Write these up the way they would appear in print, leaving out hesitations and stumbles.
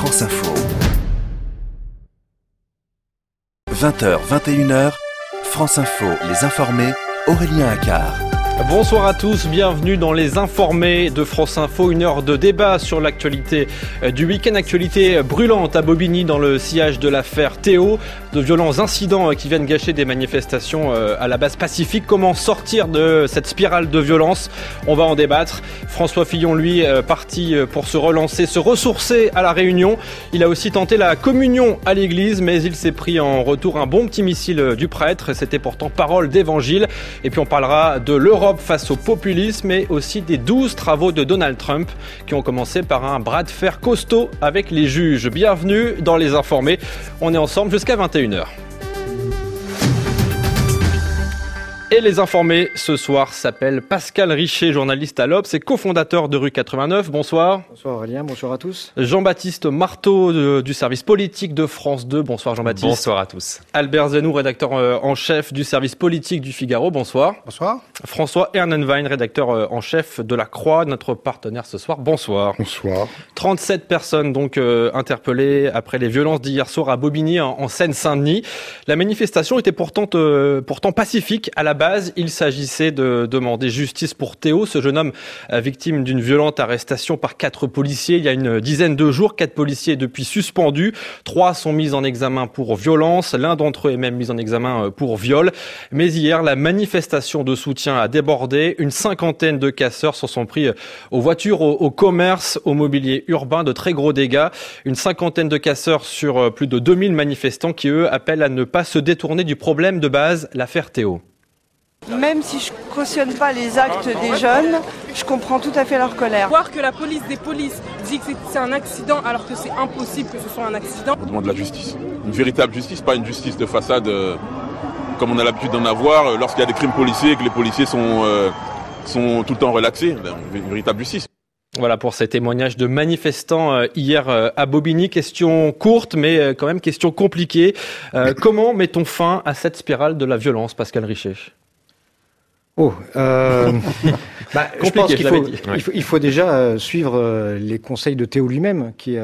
France Info. 20h, 21h, France Info, les informés, Aurélien Accard. Bonsoir à tous, bienvenue dans les informés de France Info, une heure de débat sur l'actualité du week-end, actualité brûlante à Bobigny dans le sillage de l'affaire Théo, de violents incidents qui viennent gâcher des manifestations à la base pacifique. Comment sortir de cette spirale de violence? On va en débattre. François Fillon, lui, parti pour se relancer, se ressourcer à la Réunion. Il a aussi tenté la communion à l'église, mais il s'est pris en retour un bon petit missile du prêtre. C'était pourtant parole d'évangile. Et puis on parlera de l'Europe face au populisme, mais aussi des 12 travaux de Donald Trump qui ont commencé par un bras de fer costaud avec les juges. Bienvenue dans les informés. On est ensemble jusqu'à 21h. Et les informés ce soir s'appellent Pascal Richer, journaliste à l'Obs et cofondateur de Rue 89. Bonsoir. Bonsoir Aurélien, bonsoir à tous. Jean-Baptiste Marteau du service politique de France 2. Bonsoir Jean-Baptiste. Bonsoir à tous. Albert Zenou, rédacteur en chef du service politique du Figaro. Bonsoir. Bonsoir. François Ernenwein, rédacteur en chef de La Croix, notre partenaire ce soir. Bonsoir. Bonsoir. 37 personnes donc interpellées après les violences d'hier soir à Bobigny en Seine-Saint-Denis. La manifestation était pourtant pacifique à la base. Il s'agissait de demander justice pour Théo, ce jeune homme victime d'une violente arrestation par 4 policiers il y a une dizaine de jours. 4 policiers depuis suspendus. 3 sont mis en examen pour violence. L'un d'entre eux est même mis en examen pour viol. Mais hier, la manifestation de soutien a débordé. Une cinquantaine de casseurs s'en sont pris aux voitures, au commerce, au mobilier urbain. De très gros dégâts. Une cinquantaine de casseurs sur plus de 2000 manifestants qui, eux, appellent à ne pas se détourner du problème de base, l'affaire Théo. Même si je cautionne pas les actes des jeunes, je comprends tout à fait leur colère. Voir que la police des polices dit que c'est un accident alors que c'est impossible que ce soit un accident. On demande la justice. Une véritable justice, pas une justice de façade comme on a l'habitude d'en avoir lorsqu'il y a des crimes policiers et que les policiers sont tout le temps relaxés. Une véritable justice. Voilà pour ces témoignages de manifestants hier à Bobigny. Question courte, mais quand même question compliquée. Comment met-on fin à cette spirale de la violence, Pascal Richer ? Je pense qu'il faut déjà suivre les conseils de Théo lui-même, qui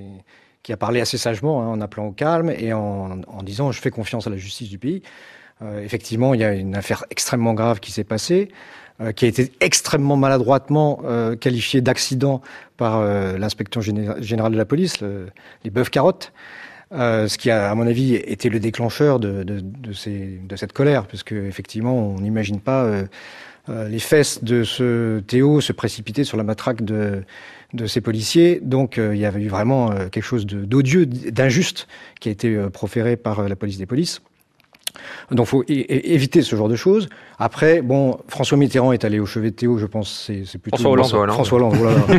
a parlé assez sagement en appelant au calme et en disant « je fais confiance à la justice du pays ». Effectivement, il y a une affaire extrêmement grave qui s'est passée, qui a été extrêmement maladroitement qualifiée d'accident par l'inspecteur général de la police, les bœufs carottes. Ce qui a, à mon avis, été le déclencheur de cette colère, puisque effectivement, on n'imagine pas les fesses de ce Théo se précipiter sur la matraque de ces policiers. Donc, il y avait eu vraiment quelque chose d'odieux, d'injuste, qui a été proféré par la police des polices. Donc, faut éviter ce genre de choses. Après, François Mitterrand est allé au chevet de Théo, je pense, c'est plutôt François Hollande.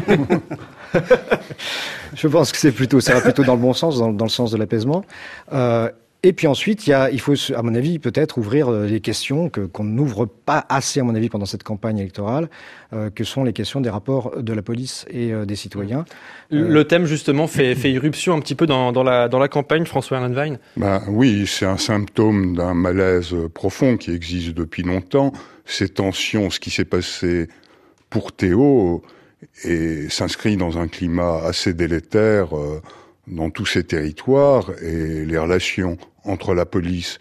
Voilà. Je pense que ça va plutôt dans le bon sens, dans le sens de l'apaisement. Et puis ensuite, il faut, à mon avis, peut-être ouvrir les questions qu'on n'ouvre pas assez, à mon avis, pendant cette campagne électorale, que sont les questions des rapports de la police et des citoyens. Le thème, justement, fait irruption un petit peu dans la campagne, François Ernenwein. Oui, c'est un symptôme d'un malaise profond qui existe depuis longtemps. Ces tensions, ce qui s'est passé pour Théo, et s'inscrit dans un climat assez délétère dans tous ces territoires, et les relations entre la police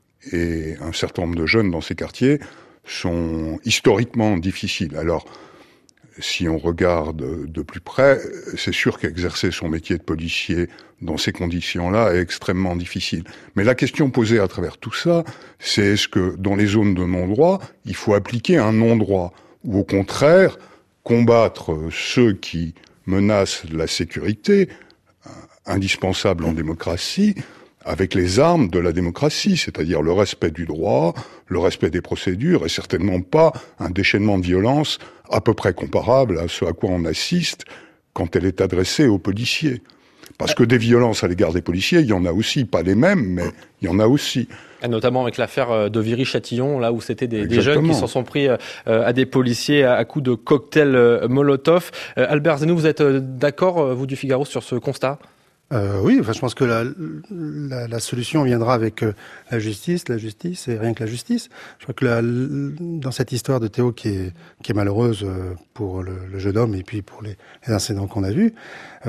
et un certain nombre de jeunes dans ces quartiers sont historiquement difficiles. Alors, si on regarde de plus près, c'est sûr qu'exercer son métier de policier dans ces conditions-là est extrêmement difficile. Mais la question posée à travers tout ça, c'est est-ce que dans les zones de non-droit, il faut appliquer un non-droit, ou au contraire, combattre ceux qui menacent la sécurité, indispensable en démocratie, avec les armes de la démocratie, c'est-à-dire le respect du droit, le respect des procédures, et certainement pas un déchaînement de violence à peu près comparable à ce à quoi on assiste quand elle est adressée aux policiers. Parce que des violences à l'égard des policiers, il y en a aussi, pas les mêmes, mais il y en a aussi. Et notamment avec l'affaire de Viry-Châtillon, là où c'était des jeunes qui s'en sont pris à des policiers à coups de cocktails Molotov. Albert Zenou, vous êtes d'accord, vous du Figaro, sur ce constat ? Oui, enfin, je pense que la solution viendra avec la justice et rien que la justice. Je crois que dans cette histoire de Théo qui est malheureuse pour le jeune homme et puis pour les incidents qu'on a vus,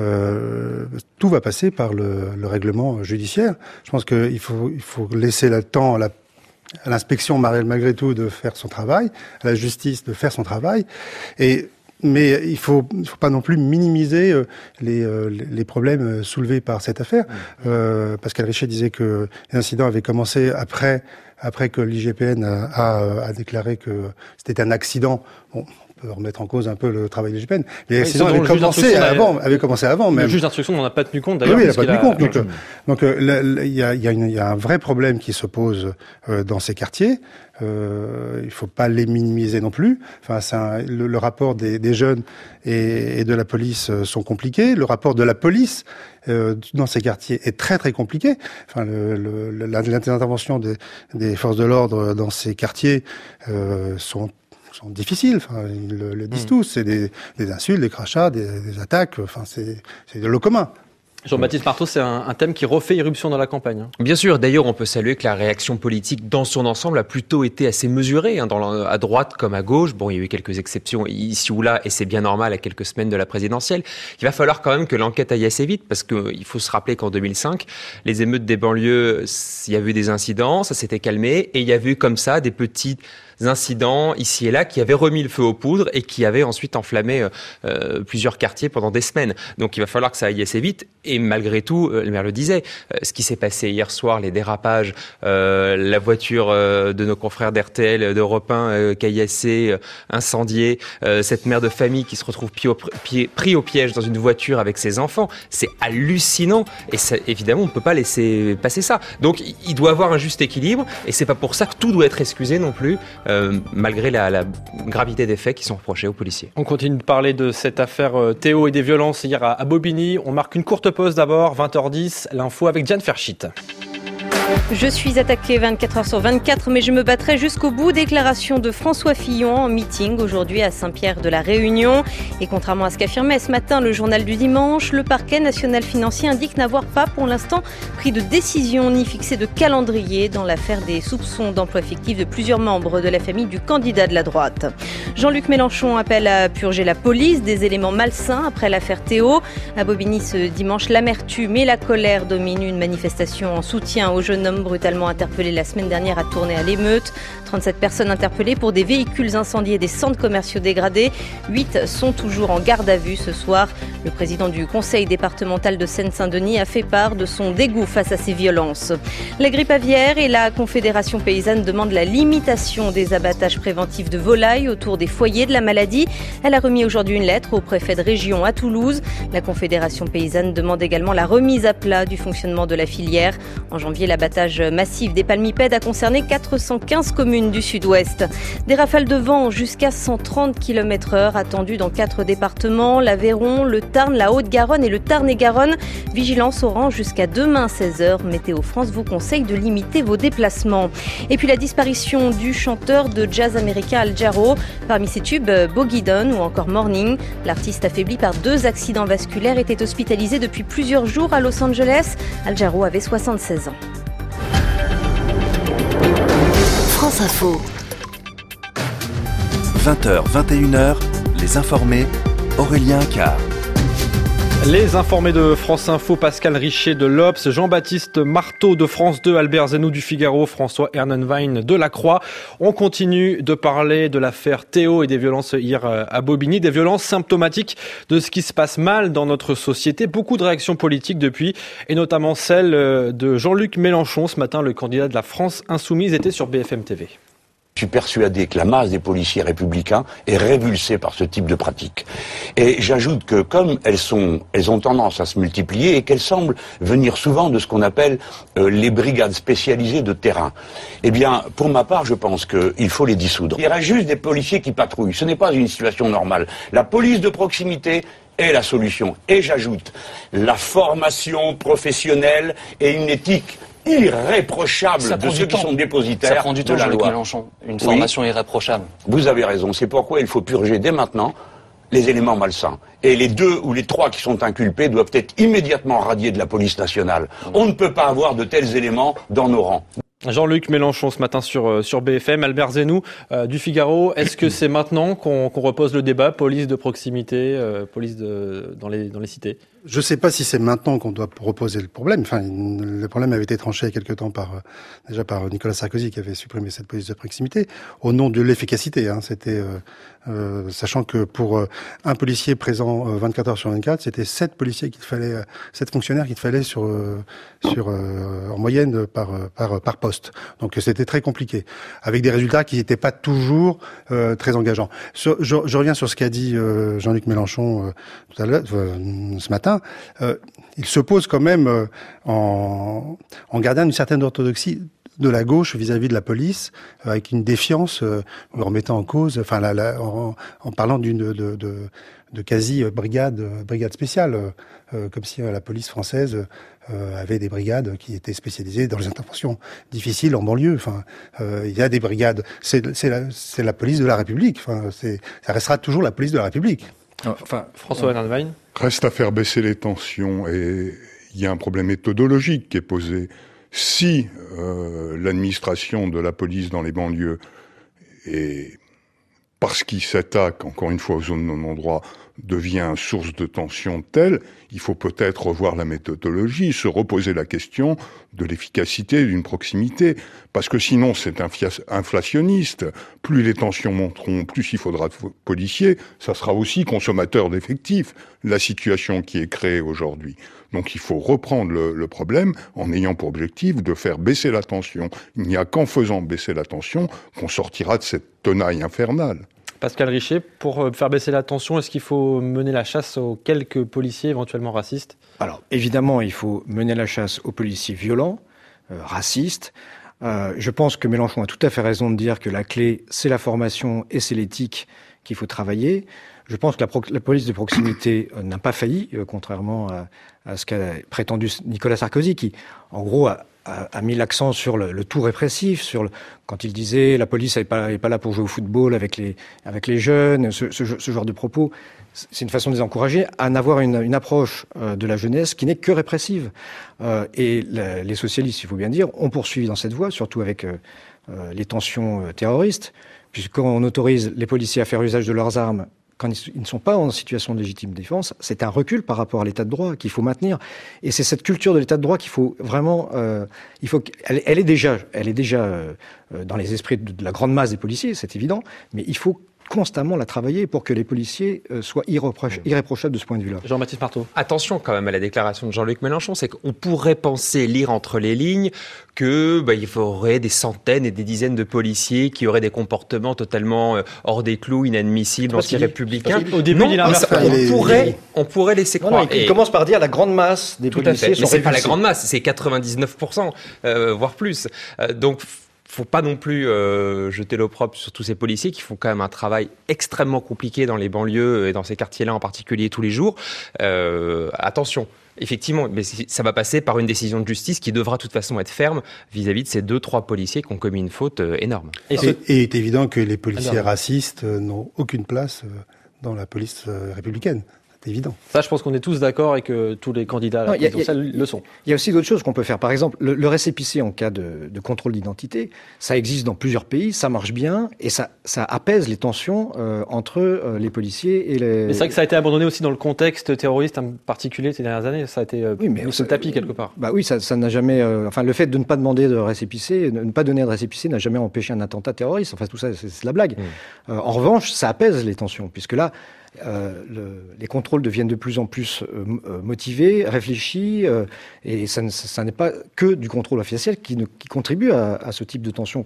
tout va passer par le règlement judiciaire. Je pense qu'il faut laisser le temps à l'inspection malgré tout de faire son travail, à la justice de faire son travail, mais il faut pas non plus minimiser les problèmes soulevés par cette affaire. Pascal Richet disait que les incidents avaient commencé après que l'IGPN a déclaré que c'était un accident. Bon, on peut remettre en cause un peu le travail de l'IGPN. Les accidents avaient commencé avant. Le juge d'instruction n'en a pas tenu compte d'ailleurs. Oui, il n'a pas tenu compte. Donc il y a un vrai problème qui se pose dans ces quartiers. Il faut pas les minimiser non plus. Enfin, le rapport des jeunes et de la police sont compliqués. Le rapport de la police dans ces quartiers est très très compliqué. Enfin, l'intervention des forces de l'ordre dans ces quartiers sont difficiles. Enfin, ils le disent tous. C'est des insultes, des crachats, des attaques. Enfin, c'est de l'eau commun. Jean-Baptiste Marteau, c'est un thème qui refait irruption dans la campagne. Bien sûr, d'ailleurs on peut saluer que la réaction politique dans son ensemble a plutôt été assez mesurée, à droite comme à gauche. Bon, il y a eu quelques exceptions ici ou là, et c'est bien normal à quelques semaines de la présidentielle. Il va falloir quand même que l'enquête aille assez vite, parce qu'il faut se rappeler qu'en 2005, les émeutes des banlieues, il y a eu des incidents, ça s'était calmé, et il y a eu comme ça des petits incidents ici et là qui avaient remis le feu aux poudres et qui avaient ensuite enflammé plusieurs quartiers pendant des semaines. Donc il va falloir que ça aille assez vite. Et malgré tout, le maire le disait, ce qui s'est passé hier soir, les dérapages, la voiture de nos confrères d'RTL, d'Europe 1, caillassée, incendiée, cette mère de famille qui se retrouve pris au piège dans une voiture avec ses enfants, c'est hallucinant. Et ça, évidemment, on ne peut pas laisser passer ça. Donc il doit avoir un juste équilibre et c'est pas pour ça que tout doit être excusé non plus. Malgré la gravité des faits qui sont reprochés aux policiers. On continue de parler de cette affaire Théo et des violences hier à Bobigny. On marque une courte pause d'abord, 20h10, l'info avec Diane Ferchit. Je suis attaqué 24h/24, mais je me battrai jusqu'au bout. Déclaration de François Fillon en meeting aujourd'hui à Saint-Pierre de la Réunion. Et contrairement à ce qu'affirmait ce matin le journal du dimanche, le parquet national financier indique n'avoir pas pour l'instant pris de décision ni fixé de calendrier dans l'affaire des soupçons d'emploi fictif de plusieurs membres de la famille du candidat de la droite. Jean-Luc Mélenchon appelle à purger la police des éléments malsains après l'affaire Théo. À Bobigny ce dimanche, l'amertume et la colère dominent une manifestation en soutien aux jeunes homme brutalement interpellé la semaine dernière a tourné à l'émeute. 37 personnes interpellées pour des véhicules incendiés et des centres commerciaux dégradés. 8 sont toujours en garde à vue ce soir. Le président du conseil départemental de Seine-Saint-Denis a fait part de son dégoût face à ces violences. La grippe aviaire et la Confédération paysanne demandent la limitation des abattages préventifs de volailles autour des foyers de la maladie. Elle a remis aujourd'hui une lettre au préfet de région à Toulouse. La Confédération paysanne demande également la remise à plat du fonctionnement de la filière. En janvier, l'abattage massif des palmipèdes a concerné 415 communes du sud-ouest. Des rafales de vent jusqu'à 130 km/h attendues dans 4 départements, l'Aveyron, le Tarn, la Haute-Garonne et le Tarn-et-Garonne. Vigilance orange jusqu'à demain 16h. Météo France vous conseille de limiter vos déplacements. Et puis la disparition du chanteur de jazz américain Al Jarreau. Parmi ses tubes, Boogie Down ou encore Morning. L'artiste affaibli par 2 accidents vasculaires était hospitalisé depuis plusieurs jours à Los Angeles. Al Jarreau avait 76 ans. France Info. 20h, 21h, les informés, Aurélien Accard. Les informés de France Info, Pascal Richet de l'Obs, Jean-Baptiste Marteau de France 2, Albert Zenou du Figaro, François Ernenwein de La Croix. On continue de parler de l'affaire Théo et des violences hier à Bobigny, des violences symptomatiques de ce qui se passe mal dans notre société. Beaucoup de réactions politiques depuis, et notamment celle de Jean-Luc Mélenchon. Ce matin, le candidat de la France Insoumise était sur BFM TV. Je suis persuadé que la masse des policiers républicains est révulsée par ce type de pratique. Et j'ajoute que comme elles ont tendance à se multiplier et qu'elles semblent venir souvent de ce qu'on appelle les brigades spécialisées de terrain, eh bien, pour ma part, je pense qu'il faut les dissoudre. Il y aura juste des policiers qui patrouillent. Ce n'est pas une situation normale. La police de proximité est la solution. Et j'ajoute la formation professionnelle et une éthique irréprochable de ceux qui sont dépositaires. Ça prend du temps, Jean-Luc Mélenchon. Une formation irréprochable. Vous avez raison. C'est pourquoi il faut purger dès maintenant les éléments malsains. Et les 2 ou les 3 qui sont inculpés doivent être immédiatement radiés de la police nationale. On ne peut pas avoir de tels éléments dans nos rangs. Jean-Luc Mélenchon ce matin sur BFM, Albert Zenou du Figaro. Est-ce que c'est maintenant qu'on repose le débat, police de proximité, police dans les cités? Je ne sais pas si c'est maintenant qu'on doit reposer le problème. Enfin, le problème avait été tranché il y a quelque temps déjà par Nicolas Sarkozy qui avait supprimé cette police de proximité au nom de l'efficacité. C'était sachant que pour un policier présent 24 heures sur 24, c'était 7 policiers 7 fonctionnaires qu'il fallait en moyenne par poste. Donc c'était très compliqué, avec des résultats qui n'étaient pas toujours très engageants. Je reviens sur ce qu'a dit Jean-Luc Mélenchon tout à l'heure, ce matin. Il s'oppose quand même en gardant une certaine orthodoxie de la gauche vis-à-vis de la police, avec une défiance, en remettant en cause, en parlant de quasi brigade spéciale, comme si la police française avait des brigades qui étaient spécialisées dans les interventions difficiles en banlieue. Il y a des brigades. C'est la police de la République. Ça restera toujours la police de la République. François Hernandez. Reste à faire baisser les tensions et il y a un problème méthodologique qui est posé. Si l'administration de la police dans les banlieues, et parce qu'il s'attaque encore une fois aux zones de non-droit, devient source de tension telle, il faut peut-être revoir la méthodologie, se reposer la question de l'efficacité d'une proximité, parce que sinon c'est inflationniste. Plus les tensions monteront, plus il faudra de policiers, ça sera aussi consommateur d'effectifs, la situation qui est créée aujourd'hui. Donc il faut reprendre le problème en ayant pour objectif de faire baisser la tension. Il n'y a qu'en faisant baisser la tension qu'on sortira de cette tenaille infernale. Pascal Richer, pour faire baisser la tension, est-ce qu'il faut mener la chasse aux quelques policiers éventuellement racistes? Alors, évidemment, il faut mener la chasse aux policiers violents, racistes. Je pense que Mélenchon a tout à fait raison de dire que la clé, c'est la formation et c'est l'éthique qu'il faut travailler. Je pense que la police de proximité n'a pas failli, contrairement à ce qu'a prétendu Nicolas Sarkozy, qui, en gros, a mis l'accent sur le tout répressif, quand il disait la police n'est pas là pour jouer au football avec les jeunes, ce genre de propos. C'est une façon de les encourager à n'avoir une approche de la jeunesse qui n'est que répressive. Et les socialistes, il faut bien dire, ont poursuivi dans cette voie, surtout avec les tensions terroristes, puisqu'on autorise les policiers à faire usage de leurs armes quand ils ne sont pas en situation de légitime défense, c'est un recul par rapport à l'état de droit qu'il faut maintenir. Et c'est cette culture de l'état de droit qu'il faut vraiment... elle est déjà dans les esprits de la grande masse des policiers, c'est évident, mais il faut constamment la travailler pour que les policiers soient irréprochables de ce point de vue-là. Jean-Baptiste Marteau. Attention quand même à la déclaration de Jean-Luc Mélenchon, c'est qu'on pourrait lire entre les lignes que il faudrait des centaines et des dizaines de policiers qui auraient des comportements totalement hors des clous, inadmissibles, anti-républicains. Au début, on pourrait laisser croire. Il commence par dire la grande masse des policiers sont mais c'est pas la grande masse, c'est 99%, voire plus. Donc faut pas non plus jeter l'opprobre sur tous ces policiers qui font quand même un travail extrêmement compliqué dans les banlieues et dans ces quartiers-là en particulier tous les jours. Attention, effectivement, mais ça va passer par une décision de justice qui devra de toute façon être ferme vis-à-vis de ces 2-3 policiers qui ont commis une faute énorme. Et il est évident que les policiers racistes n'ont aucune place dans la police républicaine. C'est évident. Ça, je pense qu'on est tous d'accord et que tous les candidats à la présidentielle le sont. Il y a aussi d'autres choses qu'on peut faire. Par exemple, le récépissé en cas de contrôle d'identité, ça existe dans plusieurs pays, ça marche bien et ça apaise les tensions entre les policiers et les... Mais c'est vrai que ça a été abandonné aussi dans le contexte terroriste en particulier ces dernières années. Ça a été mis sur le tapis quelque part. Bah oui, ça n'a jamais... le fait de ne pas demander de récépissé, de ne pas donner de récépissé n'a jamais empêché un attentat terroriste. Enfin, tout ça, c'est la blague. En revanche, ça apaise les tensions, puisque là, les contrôles deviennent de plus en plus motivés, réfléchis, et ça n'est pas que du contrôle officiel qui contribue à ce type de tension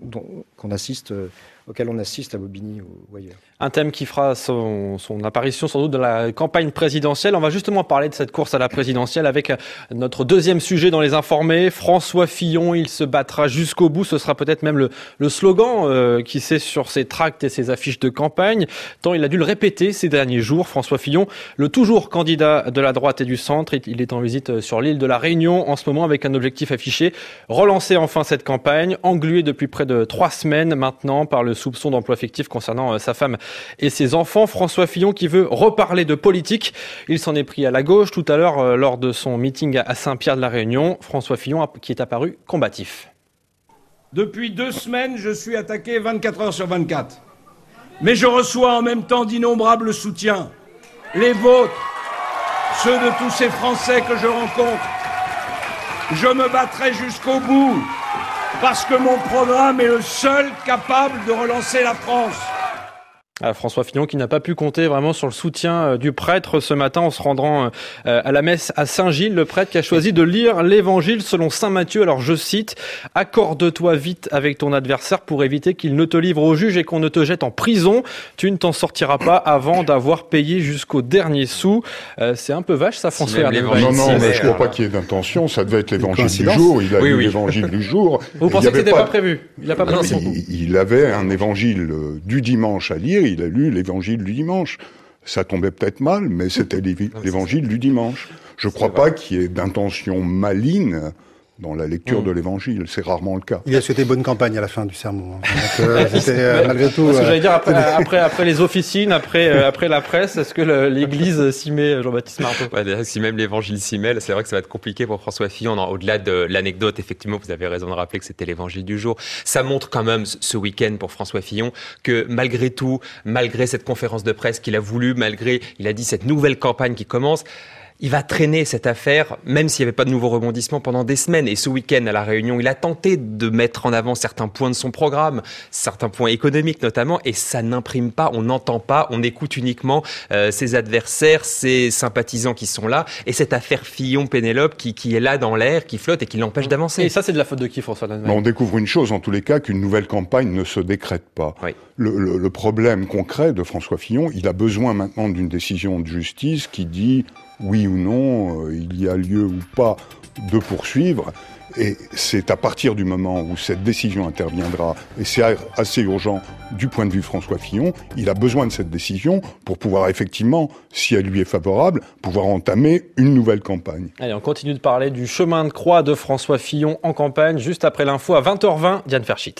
auquel on assiste à Bobigny ou ailleurs. Un thème qui fera son apparition sans doute dans la campagne présidentielle. On va justement parler de cette course à la présidentielle avec notre deuxième sujet dans les informés. François Fillon, il se battra jusqu'au bout. Ce sera peut-être même le slogan qui s'est sur ses tracts et ses affiches de campagne, tant il a dû le répéter ces derniers jours. François Fillon, le toujours candidat de la droite et du centre, il est en visite sur l'île de la Réunion en ce moment avec un objectif affiché, relancer enfin cette campagne, engluée depuis près de 3 semaines maintenant par le soupçons d'emploi fictif concernant sa femme et ses enfants. François Fillon qui veut reparler de politique. Il s'en est pris à la gauche tout à l'heure lors de son meeting à Saint-Pierre-de-la-Réunion. François Fillon qui est apparu combatif. Depuis 2 semaines, je suis attaqué 24 heures sur 24. Mais je reçois en même temps d'innombrables soutiens. Les vôtres, ceux de tous ces Français que je rencontre. Je me battrai jusqu'au bout, parce que mon programme est le seul capable de relancer la France. François Fillon qui n'a pas pu compter vraiment sur le soutien du prêtre ce matin en se rendant à la messe à Saint-Gilles. Le prêtre qui a choisi de lire l'évangile selon saint Matthieu. Alors je cite, « Accorde-toi vite avec ton adversaire pour éviter qu'il ne te livre au juge et qu'on ne te jette en prison. Tu ne t'en sortiras pas avant d'avoir payé jusqu'au dernier sou. » C'est un peu vache ça, François. Non, mais je ne crois pas qu'il y ait d'intention. Ça devait être l'évangile du jour. Il a lu l'évangile du jour. Vous pensez que c'était pas prévu? Il a pas prévu. Il avait un évangile du dimanche à lire. Il a lu l'évangile du dimanche. Ça tombait peut-être mal, mais c'était l'évangile du dimanche. Je ne crois pas qu'il y ait d'intention maligne dans la lecture de l'évangile. C'est rarement le cas. Il a souhaité bonne campagne à la fin du sermon. Donc, c'était malgré tout... Parce que j'allais dire, après les officines, après la presse, est-ce que l'Église s'y met, Jean-Baptiste Marteau? Si même l'évangile s'y mêle, c'est vrai que ça va être compliqué pour François Fillon. Au-delà de l'anecdote, effectivement, vous avez raison de rappeler que c'était l'évangile du jour. Ça montre quand même ce week-end pour François Fillon que malgré tout, malgré cette conférence de presse qu'il a voulu, il a dit cette nouvelle campagne qui commence, il va traîner cette affaire, même s'il n'y avait pas de nouveaux rebondissements pendant des semaines. Et ce week-end, à La Réunion, il a tenté de mettre en avant certains points de son programme, certains points économiques notamment, et ça n'imprime pas, on n'entend pas, on écoute uniquement ses adversaires, ses sympathisants qui sont là, et cette affaire Fillon-Pénélope qui est là dans l'air, qui flotte et qui l'empêche d'avancer. Et ça, c'est de la faute de qui, François Dannemann? On découvre une chose, en tous les cas, qu'une nouvelle campagne ne se décrète pas. Oui. Le problème concret de François Fillon, il a besoin maintenant d'une décision de justice qui dit oui ou non, il y a lieu ou pas de poursuivre. Et c'est à partir du moment où cette décision interviendra, et c'est assez urgent du point de vue de François Fillon, il a besoin de cette décision pour pouvoir effectivement, si elle lui est favorable, pouvoir entamer une nouvelle campagne. Allez, on continue de parler du chemin de croix de François Fillon en campagne, juste après l'info à 20h20, Diane Ferchit.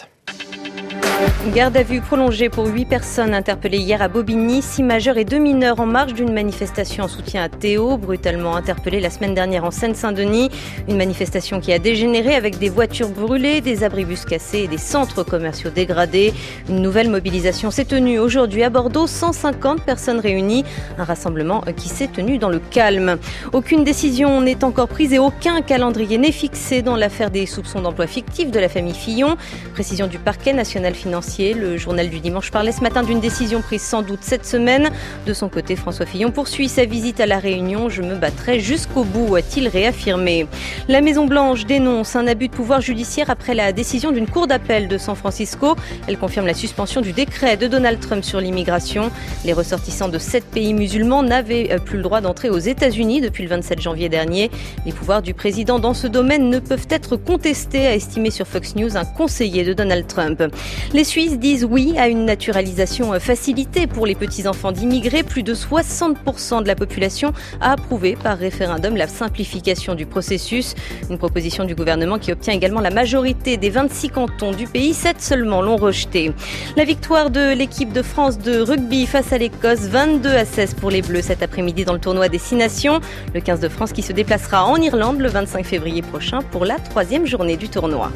Garde à vue prolongée pour 8 personnes interpellées hier à Bobigny, 6 majeurs et 2 mineurs en marge d'une manifestation en soutien à Théo, brutalement interpellé la semaine dernière en Seine-Saint-Denis. Une manifestation qui a dégénéré avec des voitures brûlées, des abribus cassés et des centres commerciaux dégradés. Une nouvelle mobilisation s'est tenue aujourd'hui à Bordeaux, 150 personnes réunies. Un rassemblement qui s'est tenu dans le calme. Aucune décision n'est encore prise et aucun calendrier n'est fixé dans l'affaire des soupçons d'emploi fictif de la famille Fillon. Précision du parquet national financier. Le journal du dimanche parlait ce matin d'une décision prise sans doute cette semaine. De son côté, François Fillon poursuit sa visite à La Réunion. Je me battrai jusqu'au bout, a-t-il réaffirmé. La Maison-Blanche dénonce un abus de pouvoir judiciaire après la décision d'une cour d'appel de San Francisco. Elle confirme la suspension du décret de Donald Trump sur l'immigration. Les ressortissants de 7 pays musulmans n'avaient plus le droit d'entrer aux États-Unis depuis le 27 janvier dernier. Les pouvoirs du président dans ce domaine ne peuvent être contestés, a estimé sur Fox News un conseiller de Donald Trump. Les Suisses disent oui à une naturalisation facilitée pour les petits-enfants d'immigrés. Plus de 60% de la population a approuvé par référendum la simplification du processus. Une proposition du gouvernement qui obtient également la majorité des 26 cantons du pays. 7 seulement l'ont rejetée. La victoire de l'équipe de France de rugby face à l'Écosse, 22-16 pour les Bleus cet après-midi dans le tournoi des 6 nations. Le 15 de France qui se déplacera en Irlande le 25 février prochain pour la 3e journée du tournoi.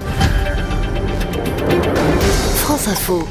France Info.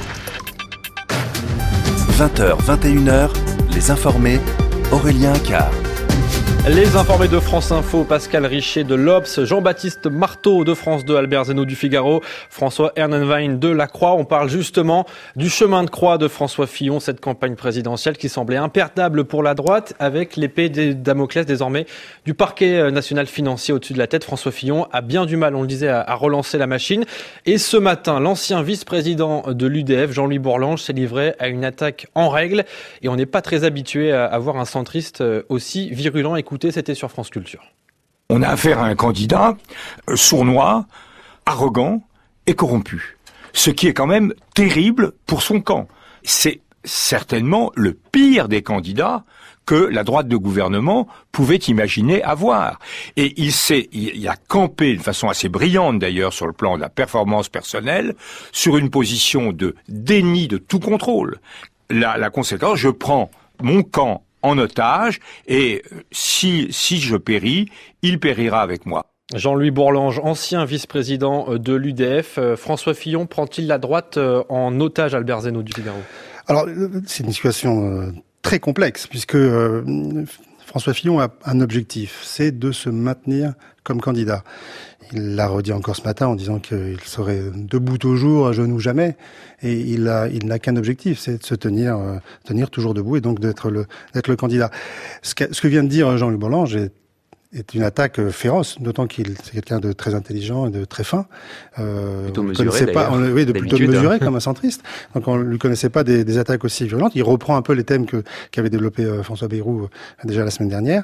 20h, 21h, les informés, Aurélien Accard. Les informés de France Info, Pascal Richer de l'Obs, Jean-Baptiste Marteau de France 2, Albert Zeno du Figaro, François Ernenwein de La Croix. On parle justement du chemin de croix de François Fillon, cette campagne présidentielle qui semblait imperdable pour la droite, avec l'épée de Damoclès désormais du parquet national financier au-dessus de la tête. François Fillon a bien du mal, on le disait, à relancer la machine. Et ce matin, l'ancien vice-président de l'UDF, Jean-Louis Bourlanges, s'est livré à une attaque en règle. Et on n'est pas très habitué à voir un centriste aussi virulent. Écoutez, c'était sur France Culture. On a affaire à un candidat sournois, arrogant et corrompu. Ce qui est quand même terrible pour son camp. C'est certainement le pire des candidats que la droite de gouvernement pouvait imaginer avoir. Et il a campé de façon assez brillante d'ailleurs sur le plan de la performance personnelle, sur une position de déni de tout contrôle. La conséquence, je prends mon camp en otage et si je péris, il périra avec moi. Jean-Louis Bourlange, ancien vice-président de l'UDF. François Fillon prend-il la droite en otage, Albert Zeno du Figaro? Alors, c'est une situation très complexe, puisque François Fillon a un objectif, c'est de se maintenir comme candidat. Il l'a redit encore ce matin en disant qu'il serait debout toujours, à genoux jamais. Et il n'a qu'un objectif, c'est de se tenir toujours debout et donc d'être le candidat. Ce que vient de dire Jean-Louis Bourlange est une attaque féroce, d'autant qu'il c'est quelqu'un de très intelligent et de très fin. Plutôt mesuré, plutôt mesuré comme un centriste. Donc on ne lui connaissait pas des attaques aussi violentes. Il reprend un peu les thèmes qu'avait développé François Bayrou déjà la semaine dernière.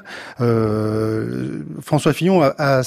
François Fillon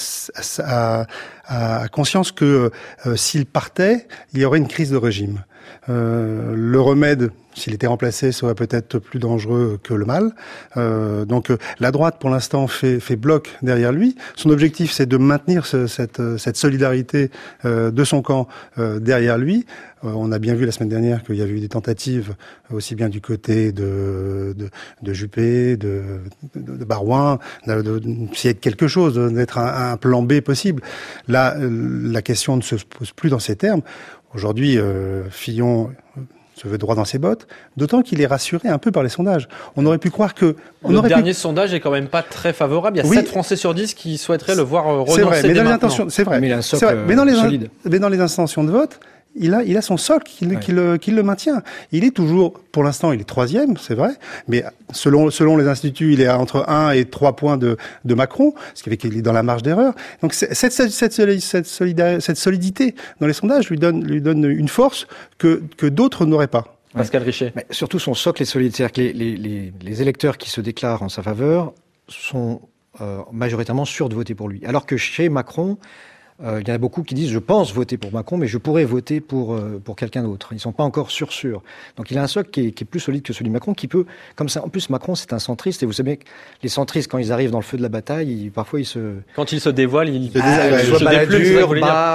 a conscience que s'il partait, il y aurait une crise de régime. Le remède, s'il était remplacé, serait peut-être plus dangereux que le mal. Donc la droite, pour l'instant, fait bloc derrière lui. Son objectif, c'est de maintenir cette solidarité de son camp derrière lui. On a bien vu la semaine dernière qu'il y avait eu des tentatives aussi bien du côté de Juppé, de Barouin, d'essayer de quelque chose, d'être un plan B possible. Là, la question ne se pose plus dans ces termes. Aujourd'hui, Fillon se veut droit dans ses bottes, d'autant qu'il est rassuré un peu par les sondages. On aurait pu croire que... Le dernier sondage est quand même pas très favorable. Il y a 7 Français sur 10 qui souhaiteraient le voir renoncer dès maintenant. C'est vrai, mais il a un socle solide. Mais dans les intentions de vote, il a son socle qui le maintient. Il est toujours, pour l'instant, il est 3e, c'est vrai, mais selon les instituts, il est entre 1 et 3 points de Macron, ce qui fait qu'il est dans la marge d'erreur. Donc cette solidité dans les sondages lui donne une force que d'autres n'auraient pas. Pascal Richet. Mais surtout son socle est solide, c'est-à-dire que les électeurs qui se déclarent en sa faveur sont majoritairement sûrs de voter pour lui, alors que chez Macron, il y en a beaucoup qui disent « je pense voter pour Macron, mais je pourrais voter pour quelqu'un d'autre ». Ils ne sont pas encore sûrs. Donc il a un socle qui est plus solide que celui de Macron, qui peut, comme ça. En plus, Macron, c'est un centriste, et vous savez que les centristes, quand ils arrivent dans le feu de la bataille, parfois ils se... Quand ils se dévoilent, ils se Balladur,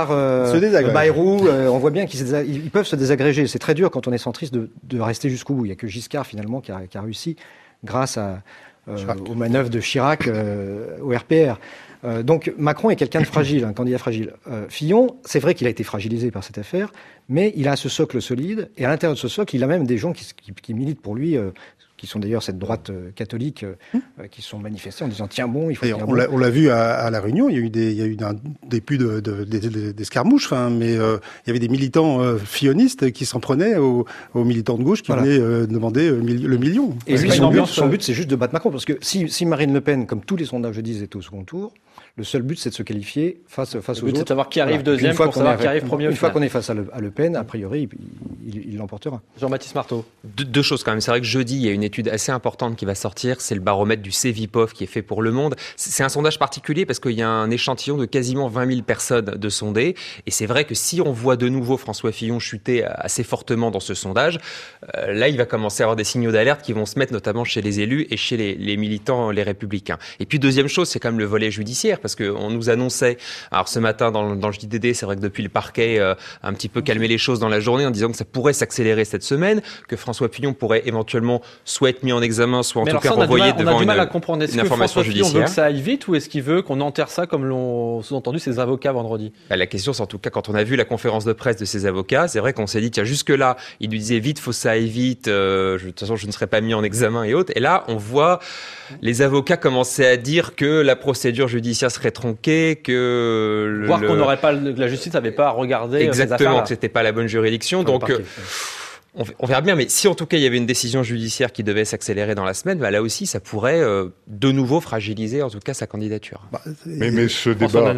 Bayrou, on voit bien qu'ils peuvent se désagréger. C'est très dur quand on est centriste de rester jusqu'au bout. Il n'y a que Giscard, finalement, qui a réussi grâce aux manœuvres de Chirac au RPR. Donc Macron est quelqu'un de fragile, un candidat fragile. Fillon, c'est vrai qu'il a été fragilisé par cette affaire, mais il a ce socle solide, et à l'intérieur de ce socle, il a même des gens qui militent pour lui, qui sont d'ailleurs cette droite catholique, qui sont manifestés en disant tiens bon, il faut. On l'a vu à La Réunion, il y a eu d'escarmouches, mais il y avait des militants fillonistes qui s'en prenaient aux militants de gauche qui venaient demander le million. Et lui, son but, c'est juste de battre Macron, parce que si Marine Le Pen, comme tous les sondages le disent, est au second tour, le seul but, c'est de se qualifier face aux autres. C'est de savoir qui arrive deuxième pour savoir qui arrive premier. Une fois qu'on est face à Le Pen, a priori, il l'emportera. Jean-Baptiste Marteau. Deux choses quand même. C'est vrai que jeudi, il y a une étude assez importante qui va sortir. C'est le baromètre du Cevipof qui est fait pour Le Monde. C'est un sondage particulier parce qu'il y a un échantillon de quasiment 20 000 personnes de sondées. Et c'est vrai que si on voit de nouveau François Fillon chuter assez fortement dans ce sondage, là, il va commencer à avoir des signaux d'alerte qui vont se mettre notamment chez les élus et chez les militants, les républicains. Et puis, deuxième chose, c'est quand même le volet judiciaire. Parce qu'on nous annonçait, alors ce matin dans le JDD, c'est vrai que depuis le parquet a un petit peu calmé les choses dans la journée en disant que ça pourrait s'accélérer cette semaine, que François Fillon pourrait éventuellement soit être mis en examen, soit en tout cas renvoyé devant une information judiciaire. On a du mal à comprendre. Est-ce que François Fillon veut que ça aille vite ou est-ce qu'il veut qu'on enterre ça comme l'ont sous-entendu ses avocats vendredi? La question, c'est en tout cas quand on a vu la conférence de presse de ses avocats, c'est vrai qu'on s'est dit tiens, jusque-là, il lui disait vite, faut que ça aille vite, de toute façon je ne serai pas mis en examen et autres. Et là, on voit les avocats commencer à dire que la procédure judiciaire serait tronquée, que voir qu'on n'aurait pas, la justice n'avait pas à regarder exactement, que c'était pas la bonne juridiction. Donc on verra bien, mais si en tout cas il y avait une décision judiciaire qui devait s'accélérer dans la semaine, là aussi ça pourrait de nouveau fragiliser en tout cas sa candidature. Mais ce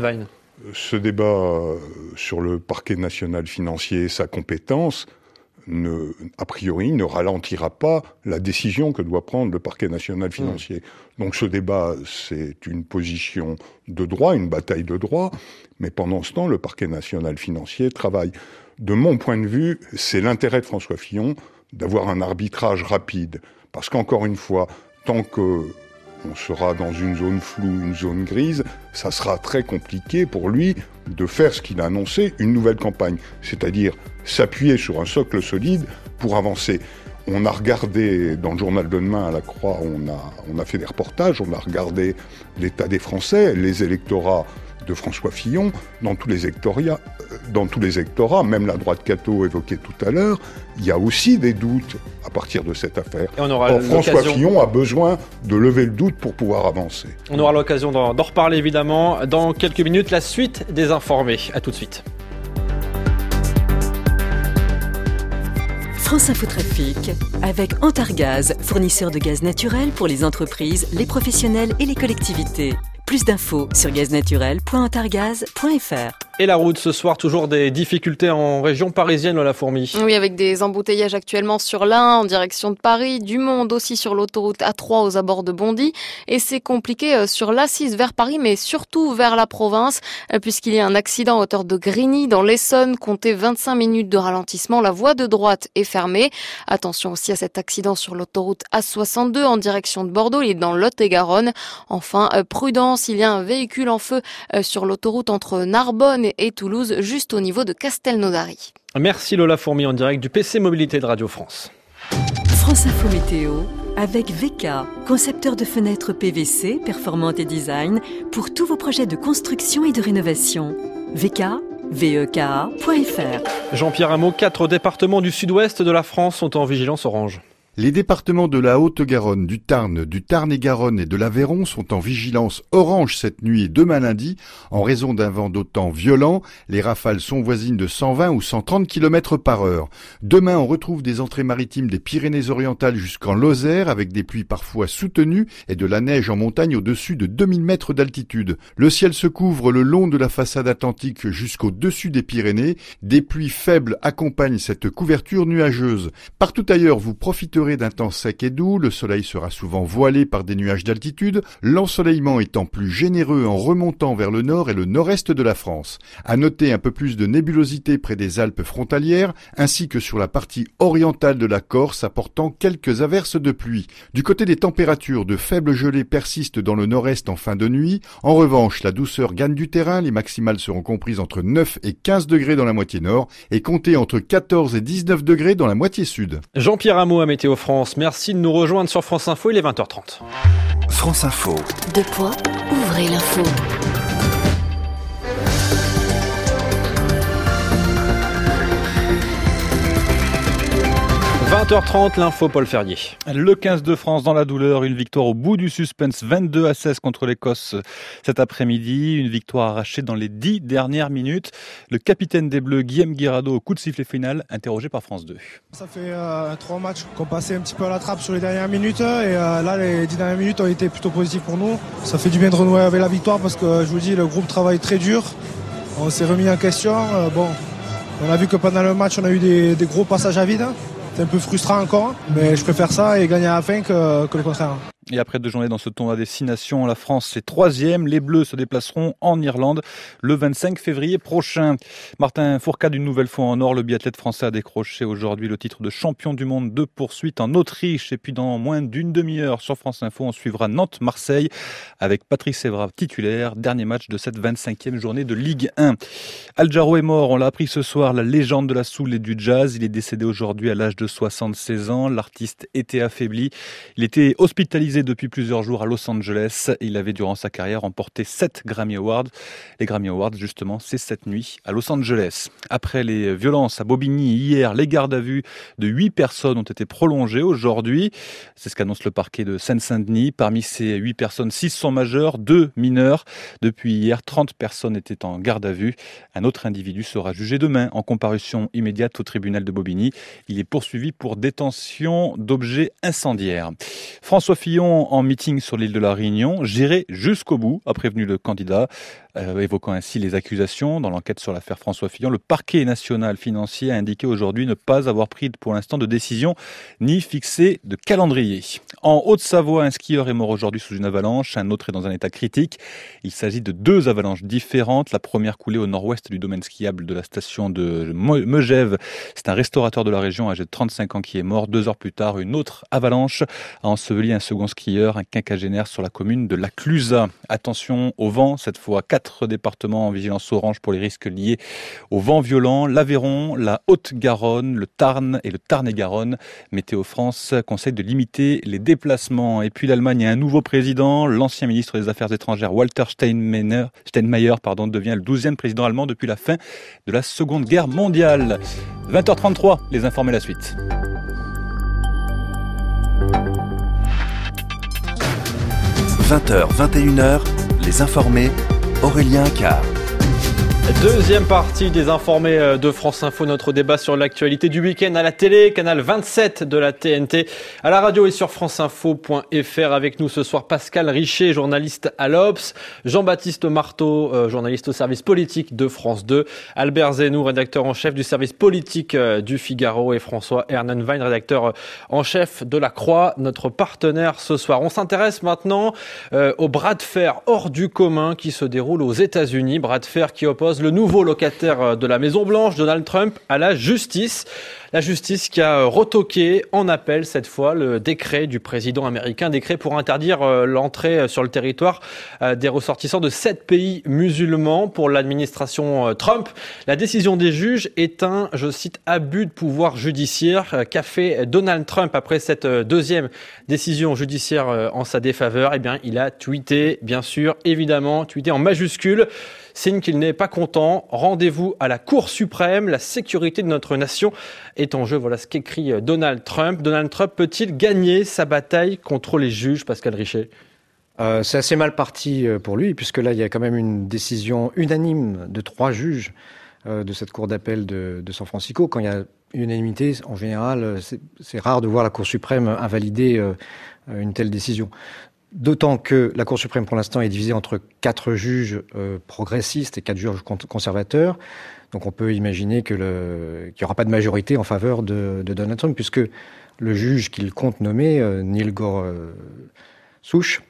débat sur le parquet national financier et sa compétence, a priori, ne ralentira pas la décision que doit prendre le parquet national financier. Donc ce débat, c'est une position de droit, une bataille de droit, mais pendant ce temps, le parquet national financier travaille. De mon point de vue, c'est l'intérêt de François Fillon d'avoir un arbitrage rapide, parce qu'encore une fois, tant que on sera dans une zone floue, une zone grise, ça sera très compliqué pour lui de faire ce qu'il a annoncé, une nouvelle campagne, c'est-à-dire s'appuyer sur un socle solide pour avancer. On a regardé, dans le journal de demain à la Croix, on a fait des reportages, on a regardé l'état des Français, les électorats de François Fillon, dans tous les électorats, même la droite catho évoquée tout à l'heure, il y a aussi des doutes à partir de cette affaire. Or, François Fillon a besoin de lever le doute pour pouvoir avancer. On aura l'occasion d'en reparler évidemment dans quelques minutes. La suite des informés. À tout de suite. France Info Trafic avec Antargaz, fournisseur de gaz naturel pour les entreprises, les professionnels et les collectivités. Plus d'infos sur gaznaturel.antargaz.fr. Et la route ce soir, toujours des difficultés en région parisienne, Lola Fourmi. Oui, avec des embouteillages actuellement sur l'Ain en direction de Paris, du monde aussi sur l'autoroute A3 aux abords de Bondy. Et c'est compliqué sur l'A6 vers Paris, mais surtout vers la province, puisqu'il y a un accident à hauteur de Grigny dans l'Essonne. Comptez 25 minutes de ralentissement. La voie de droite est fermée. Attention aussi à cet accident sur l'autoroute A62 en direction de Bordeaux. Il est dans Lot-et-Garonne. Enfin, prudence, il y a un véhicule en feu sur l'autoroute entre Narbonne et Toulouse, juste au niveau de Castelnaudary. Merci Lola Fourmi en direct du PC Mobilité de Radio France. France Info Météo avec VK, concepteur de fenêtres PVC, performantes et design pour tous vos projets de construction et de rénovation. VK.fr. Jean-Pierre Hameau, 4 départements du sud-ouest de la France sont en vigilance orange. Les départements de la Haute-Garonne, du Tarn-et-Garonne et de l'Aveyron sont en vigilance orange cette nuit et demain lundi en raison d'un vent d'autant violent. Les rafales sont voisines de 120 ou 130 km par heure. Demain, on retrouve des entrées maritimes des Pyrénées-Orientales jusqu'en Lozère avec des pluies parfois soutenues et de la neige en montagne au-dessus de 2000 mètres d'altitude. Le ciel se couvre le long de la façade atlantique jusqu'au-dessus des Pyrénées. Des pluies faibles accompagnent cette couverture nuageuse. Partout ailleurs, vous profiterez d'un temps sec et doux, le soleil sera souvent voilé par des nuages d'altitude, l'ensoleillement étant plus généreux en remontant vers le nord et le nord-est de la France. À noter un peu plus de nébulosité près des Alpes frontalières, ainsi que sur la partie orientale de la Corse, apportant quelques averses de pluie. Du côté des températures, de faibles gelées persistent dans le nord-est en fin de nuit. En revanche, la douceur gagne du terrain, les maximales seront comprises entre 9 et 15 degrés dans la moitié nord, et comptez entre 14 et 19 degrés dans la moitié sud. Jean-Pierre Hameau à Météo France, merci de nous rejoindre sur France Info, il est 20h30. France Info. Deux points, ouvrez l'info. 20h30, l'info Paul Ferrier. Le 15 de France dans la douleur, une victoire au bout du suspense, 22-16 contre l'Écosse cet après-midi. Une victoire arrachée dans les 10 dernières minutes. Le capitaine des Bleus, Guillaume Guirado, au coup de sifflet final, interrogé par France 2. Ça fait 3 matchs qu'on passait un petit peu à la trappe sur les dernières minutes. Et là, les 10 dernières minutes ont été plutôt positives pour nous. Ça fait du bien de renouer avec la victoire parce que, je vous dis, le groupe travaille très dur. On s'est remis en question. On a vu que pendant le match, on a eu des gros passages à vide. C'est un peu frustrant encore, mais je préfère ça et gagner à la fin que le contraire. Et après 2 journées dans ce tournoi des 6 nations, la France est 3e. Les Bleus se déplaceront en Irlande le 25 février prochain. Martin Fourcade, une nouvelle fois en or, le biathlète français a décroché aujourd'hui le titre de champion du monde de poursuite en Autriche. Et puis dans moins d'une demi-heure sur France Info, on suivra Nantes-Marseille avec Patrice Evra titulaire. Dernier match de cette 25e journée de Ligue 1. Al Jarreau est mort, on l'a appris ce soir, la légende de la soul et du jazz. Il est décédé aujourd'hui à l'âge de 76 ans. L'artiste était affaibli. Il était hospitalisé depuis plusieurs jours à Los Angeles. Il avait durant sa carrière remporté 7 Grammy Awards. Les Grammy Awards, justement, c'est cette nuit à Los Angeles. Après les violences à Bobigny hier, les gardes à vue de 8 personnes ont été prolongées aujourd'hui. C'est ce qu'annonce le parquet de Seine-Saint-Denis. Parmi ces 8 personnes, 6 sont majeures, 2 mineures. Depuis hier, 30 personnes étaient en garde à vue. Un autre individu sera jugé demain en comparution immédiate au tribunal de Bobigny. Il est poursuivi pour détention d'objets incendiaires. François Fillon en meeting sur l'île de la Réunion. J'irai jusqu'au bout, a prévenu le candidat, évoquant ainsi les accusations. Dans l'enquête sur l'affaire François Fillon, le parquet national financier a indiqué aujourd'hui ne pas avoir pris pour l'instant de décision ni fixé de calendrier. En Haute-Savoie, un skieur est mort aujourd'hui sous une avalanche, un autre est dans un état critique. Il s'agit de 2 avalanches différentes. La première coulée au nord-ouest du domaine skiable de la station de Megève. C'est un restaurateur de la région âgé de 35 ans qui est mort. 2 heures plus tard, une autre avalanche a enseveli un second skieur, un quinquagénaire sur la commune de La Clusaz. Attention au vent, cette fois 4 départements en vigilance orange pour les risques liés au vent violent. L'Aveyron, la Haute-Garonne, le Tarn et le Tarn-et-Garonne. Météo France conseille de limiter les déplacements. Et puis l'Allemagne a un nouveau président. L'ancien ministre des Affaires étrangères Walter Steinmeier devient le 12e président allemand depuis la fin de la Seconde Guerre mondiale. 20h33, les informés la suite. « 20h, 21h, les informés, Aurélien Accard. Deuxième partie des informés de France Info, notre débat sur l'actualité du week-end à la télé, canal 27 de la TNT, à la radio et sur franceinfo.fr. Avec nous ce soir Pascal Richer, journaliste à l'Obs, Jean-Baptiste Marteau, journaliste au service politique de France 2, Albert Zenou, rédacteur en chef du service politique du Figaro, et François Ernenwein, rédacteur en chef de La Croix, notre partenaire ce soir. On s'intéresse maintenant au bras de fer hors du commun qui se déroule aux États-Unis, bras de fer qui oppose le nouveau locataire de la Maison-Blanche, Donald Trump, à la justice. La justice qui a retoqué en appel cette fois le décret du président américain, décret pour interdire l'entrée sur le territoire des ressortissants de 7 pays musulmans pour l'administration Trump. La décision des juges est un, je cite, abus de pouvoir judiciaire qu'a fait Donald Trump après cette deuxième décision judiciaire en sa défaveur. Eh bien, il a tweeté, bien sûr, évidemment, tweeté en majuscule. Signe qu'il n'est pas content. Rendez-vous à la Cour suprême. La sécurité de notre nation est en jeu. Voilà ce qu'écrit Donald Trump. Donald Trump peut-il gagner sa bataille contre les juges, Pascal Richer ? C'est assez mal parti pour lui, puisque là, il y a quand même une décision unanime de 3 juges de cette cour d'appel de San Francisco. Quand il y a unanimité, en général, c'est rare de voir la Cour suprême invalider une telle décision. D'autant que la Cour suprême, pour l'instant, est divisée entre 4 juges progressistes et 4 juges conservateurs. Donc on peut imaginer qu'il n'y aura pas de majorité en faveur de Donald Trump, puisque le juge qu'il compte nommer, Neil Gorsuch,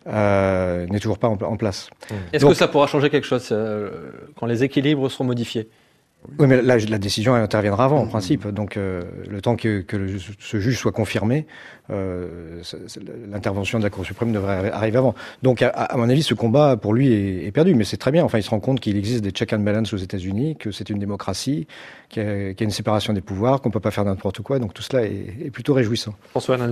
n'est toujours pas en place. Est-ce que ça pourra changer quelque chose quand les équilibres seront modifiés ? Oui, mais là, la décision interviendra avant, en principe. Donc, le temps que ce juge soit confirmé, l'intervention de la Cour suprême devrait arriver avant. Donc, à mon avis, ce combat, pour lui, est perdu. Mais c'est très bien. Enfin, il se rend compte qu'il existe des check and balance aux États-Unis, que c'est une démocratie, qu'il y a une séparation des pouvoirs, qu'on peut pas faire n'importe quoi. Donc, tout cela est plutôt réjouissant. François Ernenwein ?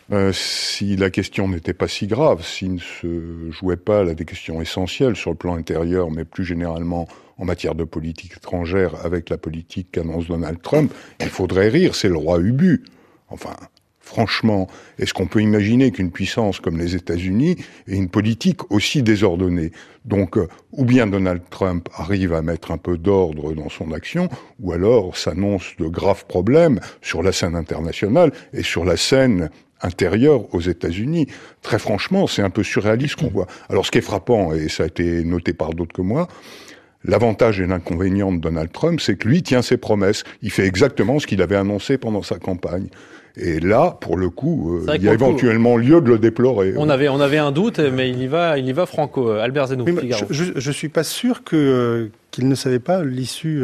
Si la question n'était pas si grave, s'il ne se jouait pas là des questions essentielles sur le plan intérieur, mais plus généralement en matière de politique étrangère avec la politique qu'annonce Donald Trump, il faudrait rire, c'est le roi Ubu. Enfin, franchement, est-ce qu'on peut imaginer qu'une puissance comme les États-Unis ait une politique aussi désordonnée ? Donc, ou bien Donald Trump arrive à mettre un peu d'ordre dans son action, ou alors s'annoncent de graves problèmes sur la scène internationale et sur la scène intérieure aux États-Unis. Très franchement, c'est un peu surréaliste qu'on voit. Alors, ce qui est frappant, et ça a été noté par d'autres que moi, l'avantage et l'inconvénient de Donald Trump, c'est que lui tient ses promesses. Il fait exactement ce qu'il avait annoncé pendant sa campagne. Et là, pour le coup, il y a éventuellement lieu de le déplorer. On avait un doute, mais il y va franco. Albert Zenou, Figaro. Je suis pas sûr qu'il ne savait pas l'issue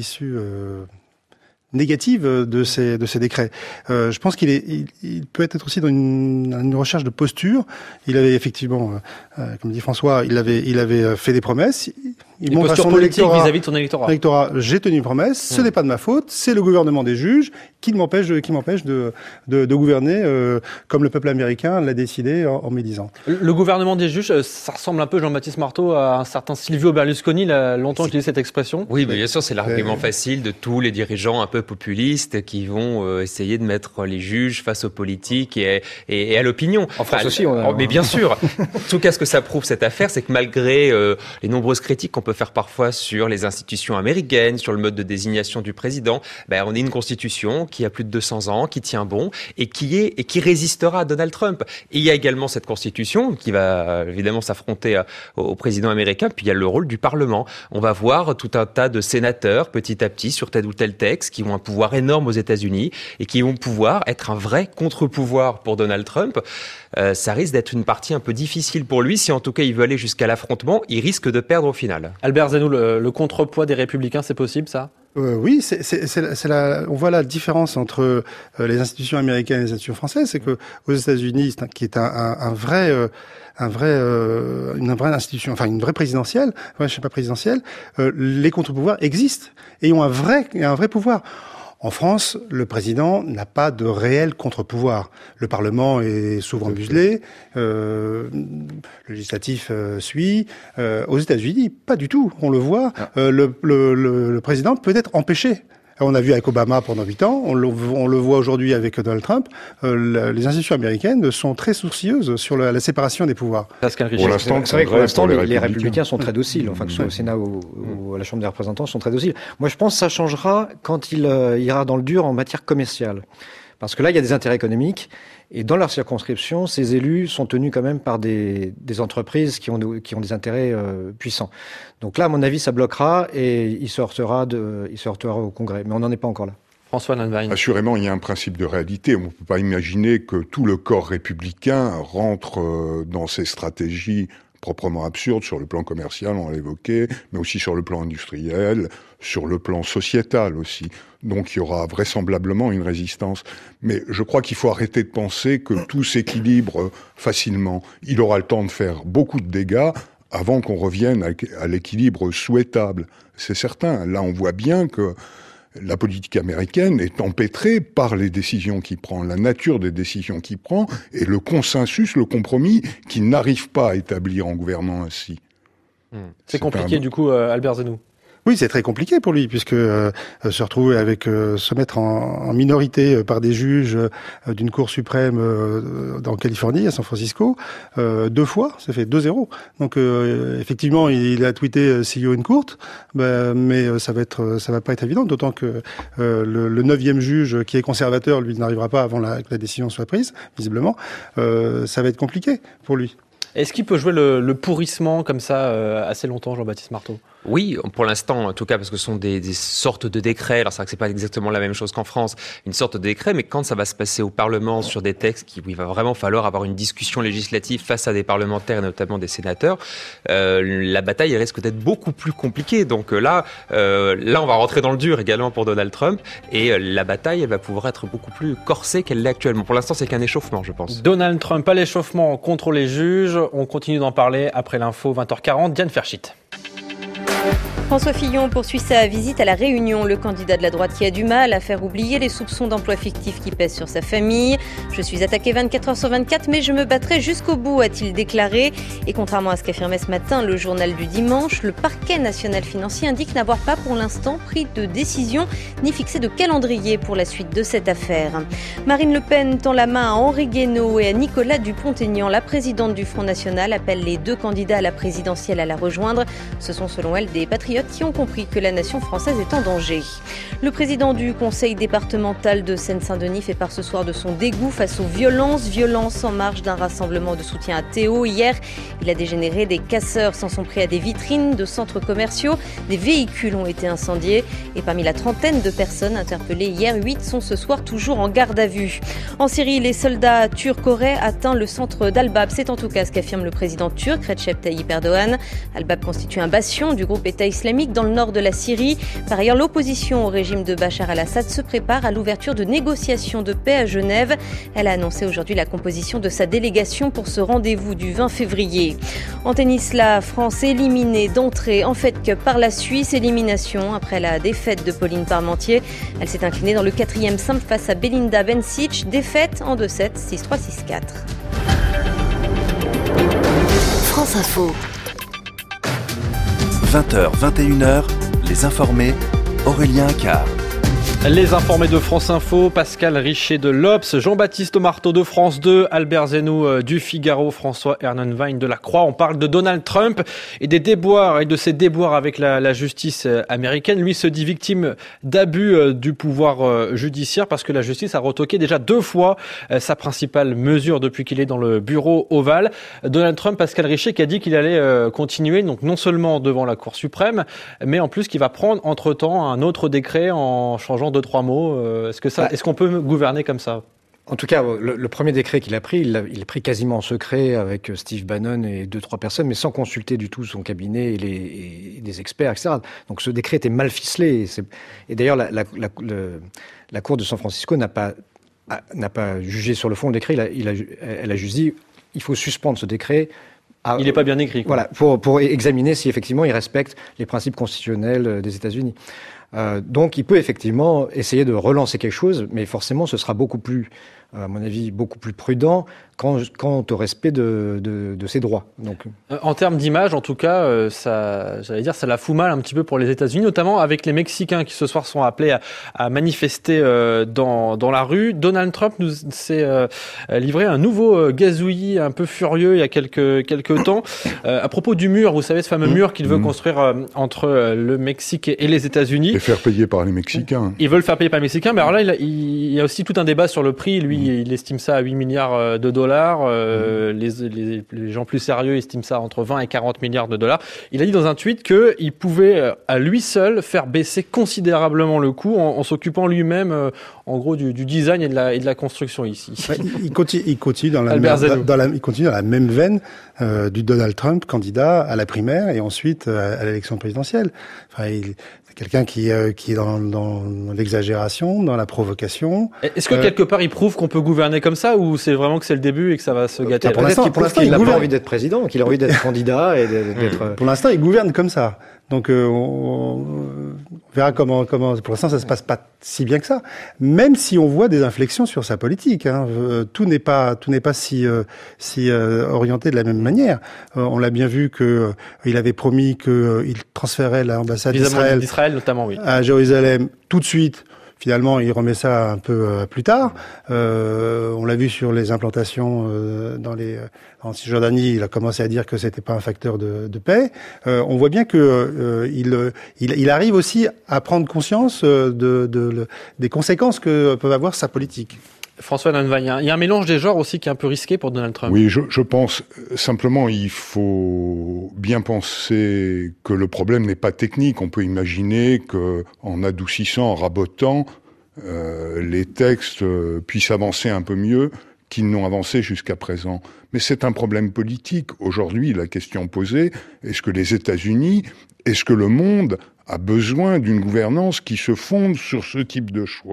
négative de ces décrets. Je pense qu'il peut être aussi dans une recherche de posture. Il avait effectivement, comme dit François, il avait fait des promesses. Il montre à son électorat vis-à-vis de son électorat. J'ai tenu une promesse, ce n'est pas de ma faute, c'est le gouvernement des juges qui m'empêche de gouverner comme le peuple américain l'a décidé en mes 10 ans. Le gouvernement des juges, ça ressemble un peu, Jean-Baptiste Marteau, à un certain Silvio Berlusconi, il a longtemps utilisé cette expression. Oui, mais bien sûr, c'est l'argument facile de tous les dirigeants un peu populistes qui vont essayer de mettre les juges face aux politiques et à l'opinion. En France aussi, on a... Mais bien sûr. En tout cas, ce que ça prouve cette affaire, c'est que malgré les nombreuses critiques qu'on peut faire parfois sur les institutions américaines, sur le mode de désignation du président, on est une constitution qui a plus de 200 ans, qui tient bon et qui résistera à Donald Trump. Et il y a également cette constitution qui va évidemment s'affronter au président américain. Puis il y a le rôle du Parlement. On va voir tout un tas de sénateurs petit à petit sur tel ou tel texte qui ont un pouvoir énorme aux États-Unis et qui vont pouvoir être un vrai contre-pouvoir pour Donald Trump. Ça risque d'être une partie un peu difficile pour lui. Si en tout cas il veut aller jusqu'à l'affrontement, il risque de perdre au final. Albert Zenou, le contrepoids des Républicains, c'est possible ça ? Oui, on voit la différence entre les institutions américaines et les institutions françaises, c'est que aux États-Unis, qui est une vraie institution, enfin une vraie présidentielle, les contre-pouvoirs existent et ont un vrai pouvoir. En France, le président n'a pas de réel contre-pouvoir. Le Parlement est souvent muselé, le législatif suit. Aux États-Unis, pas du tout. On le voit. Le président peut être empêché. On a vu avec Obama pendant 8 ans, on le voit aujourd'hui avec Donald Trump. Les institutions américaines sont très sourcilleuses sur la séparation des pouvoirs. Pour l'instant, les républicains sont très dociles, enfin que ce soit au Sénat ou à la Chambre des représentants, sont très dociles. Moi, je pense que ça changera quand il ira dans le dur en matière commerciale. Parce que là, il y a des intérêts économiques. Et dans leur circonscription, ces élus sont tenus quand même par des entreprises qui ont des intérêts puissants. Donc là, à mon avis, ça bloquera et il se heurtera au Congrès. Mais on n'en est pas encore là. François Nanwein. Assurément, il y a un principe de réalité. On ne peut pas imaginer que tout le corps républicain rentre dans ces stratégies proprement absurdes sur le plan commercial, on l'a évoqué, mais aussi sur le plan industriel, sur le plan sociétal aussi. Donc il y aura vraisemblablement une résistance. Mais je crois qu'il faut arrêter de penser que tout s'équilibre facilement. Il aura le temps de faire beaucoup de dégâts avant qu'on revienne à l'équilibre souhaitable. C'est certain. Là, on voit bien que la politique américaine est empêtrée par les décisions qu'il prend, la nature des décisions qu'il prend et le consensus, le compromis qu'il n'arrive pas à établir en gouvernant ainsi. C'est compliqué du coup, Albert Zenou. Oui, c'est très compliqué pour lui, puisque se retrouver avec se mettre en minorité par des juges d'une cour suprême en Californie, à San Francisco, 2 fois, ça fait 2-0. Donc effectivement, il a tweeté see you in court, mais ça va pas être évident, d'autant que le 9e juge qui est conservateur, lui, n'arrivera pas avant que la décision soit prise, visiblement. Ça va être compliqué pour lui. Est-ce qu'il peut jouer le pourrissement comme ça assez longtemps, Jean-Baptiste Marteau ? Oui, pour l'instant, en tout cas, parce que ce sont des sortes de décrets. Alors c'est vrai que c'est pas exactement la même chose qu'en France, une sorte de décret, mais quand ça va se passer au Parlement sur des textes où il va vraiment falloir avoir une discussion législative face à des parlementaires et notamment des sénateurs, la bataille risque d'être beaucoup plus compliquée. Donc là, on va rentrer dans le dur également pour Donald Trump et la bataille, elle va pouvoir être beaucoup plus corsée qu'elle l'est actuellement. Pour l'instant, c'est qu'un échauffement, je pense. Donald Trump à l'échauffement contre les juges. On continue d'en parler après l'info 20h40. Diane Ferchit. François Fillon poursuit sa visite à La Réunion. Le candidat de la droite qui a du mal à faire oublier les soupçons d'emploi fictif qui pèsent sur sa famille. Je suis attaqué 24 heures sur 24, mais je me battrai jusqu'au bout, a-t-il déclaré. Et contrairement à ce qu'affirmait ce matin le journal du dimanche, le parquet national financier indique n'avoir pas pour l'instant pris de décision ni fixé de calendrier pour la suite de cette affaire. Marine Le Pen tend la main à Henri Guénaud et à Nicolas Dupont-Aignan. La présidente du Front National appelle les 2 candidats à la présidentielle à la rejoindre. Ce sont selon elle des patriotes qui ont compris que la nation française est en danger. Le président du conseil départemental de Seine-Saint-Denis fait part ce soir de son dégoût face aux violences en marge d'un rassemblement de soutien à Théo. Hier, il a dégénéré, des casseurs s'en sont pris à des vitrines de centres commerciaux, des véhicules ont été incendiés et parmi la trentaine de personnes interpellées hier, 8 sont ce soir toujours en garde à vue. En Syrie, les soldats turcs auraient atteint le centre d'Al-Bab. C'est en tout cas ce qu'affirme le président turc, Recep Tayyip Erdogan. Al-Bab constitue un bastion du groupe État islamique dans le nord de la Syrie. Par ailleurs, l'opposition au régime de Bachar al-Assad se prépare à l'ouverture de négociations de paix à Genève. Elle a annoncé aujourd'hui la composition de sa délégation pour ce rendez-vous du 20 février. En tennis, la France éliminée d'entrée en Fed Cup par la Suisse. Élimination après la défaite de Pauline Parmentier. Elle s'est inclinée dans le 4e simple face à Belinda Bencic. Défaite en 2-7, 6-3, 6-4. France Info. 20h, 21h, les informés, Aurélien Accard. Les informés de France Info, Pascal Richer de l'Obs, Jean-Baptiste Marteau de France 2, Albert Zenou du Figaro, François Ernenwein de La Croix. On parle de Donald Trump et des déboires et de ses déboires avec la justice américaine. Lui se dit victime d'abus du pouvoir judiciaire parce que la justice a retoqué déjà 2 fois sa principale mesure depuis qu'il est dans le bureau ovale. Donald Trump, Pascal Richer, qui a dit qu'il allait continuer, donc non seulement devant la Cour suprême, mais en plus qu'il va prendre entre-temps un autre décret en changeant en 2-3 mots. Est-ce qu'on peut gouverner comme ça ? En tout cas, le premier décret qu'il a pris, il l'a pris quasiment en secret avec Steve Bannon et 2-3 personnes, mais sans consulter du tout son cabinet et des experts, etc. Donc ce décret était mal ficelé. Et d'ailleurs, la Cour de San Francisco n'a pas jugé sur le fond le décret. Elle a juste dit il faut suspendre ce décret. Il n'est pas bien écrit. Voilà, pour examiner si effectivement il respecte les principes constitutionnels des États-Unis. Donc il peut effectivement essayer de relancer quelque chose, mais forcément ce sera beaucoup plus, à mon avis, beaucoup plus prudent quant au respect de ses droits. Donc, en termes d'image, en tout cas, ça la fout mal un petit peu pour les États-Unis, notamment avec les Mexicains qui ce soir sont appelés à manifester dans la rue. Donald Trump nous s'est livré un nouveau gazouillis un peu furieux il y a quelques temps à propos du mur. Vous savez, ce fameux mur qu'il veut construire entre le Mexique et les États-Unis. Et faire payer par les Mexicains. Ils veulent faire payer par les Mexicains, mais alors là, il y a aussi tout un débat sur le prix. Lui, il estime ça à 8 milliards de dollars. Les gens plus sérieux estiment ça entre 20 et 40 milliards de dollars. Il a dit dans un tweet qu'il pouvait à lui seul faire baisser considérablement le coût en s'occupant lui-même en gros du design et de la construction ici. Il continue dans la même veine du Donald Trump candidat à la primaire et ensuite à l'élection présidentielle. Enfin, c'est quelqu'un qui est dans l'exagération, dans la provocation. Est-ce que quelque part il prouve qu'on peut gouverner comme ça, ou c'est vraiment que c'est le début et que ça va se gâter? Pour l'instant, il n'a pas envie d'être président, qu'il a envie d'être candidat et d'être. Pour l'instant, il gouverne comme ça. Donc on verra comment. Pour l'instant, ça se passe pas si bien que ça. Même si on voit des inflexions sur sa politique, hein. Tout n'est pas si orienté de la même manière. On l'a bien vu que il avait promis qu'il transférait l'ambassade d'Israël notamment, oui, à Jérusalem tout de suite. Finalement, il remet ça un peu plus tard. On l'a vu sur les implantations en Cisjordanie. Il a commencé à dire que c'était pas un facteur de paix. On voit bien que il arrive aussi à prendre conscience des conséquences que peut avoir sa politique. François Lannevaille, il y a un mélange des genres aussi qui est un peu risqué pour Donald Trump. Oui, je pense simplement il faut bien penser que le problème n'est pas technique. On peut imaginer que en adoucissant, en rabotant, les textes puissent avancer un peu mieux qu'ils n'ont avancé jusqu'à présent. Mais c'est un problème politique. Aujourd'hui, la question posée, est-ce que les États-Unis, est-ce que le monde a besoin d'une gouvernance qui se fonde sur ce type de choix ?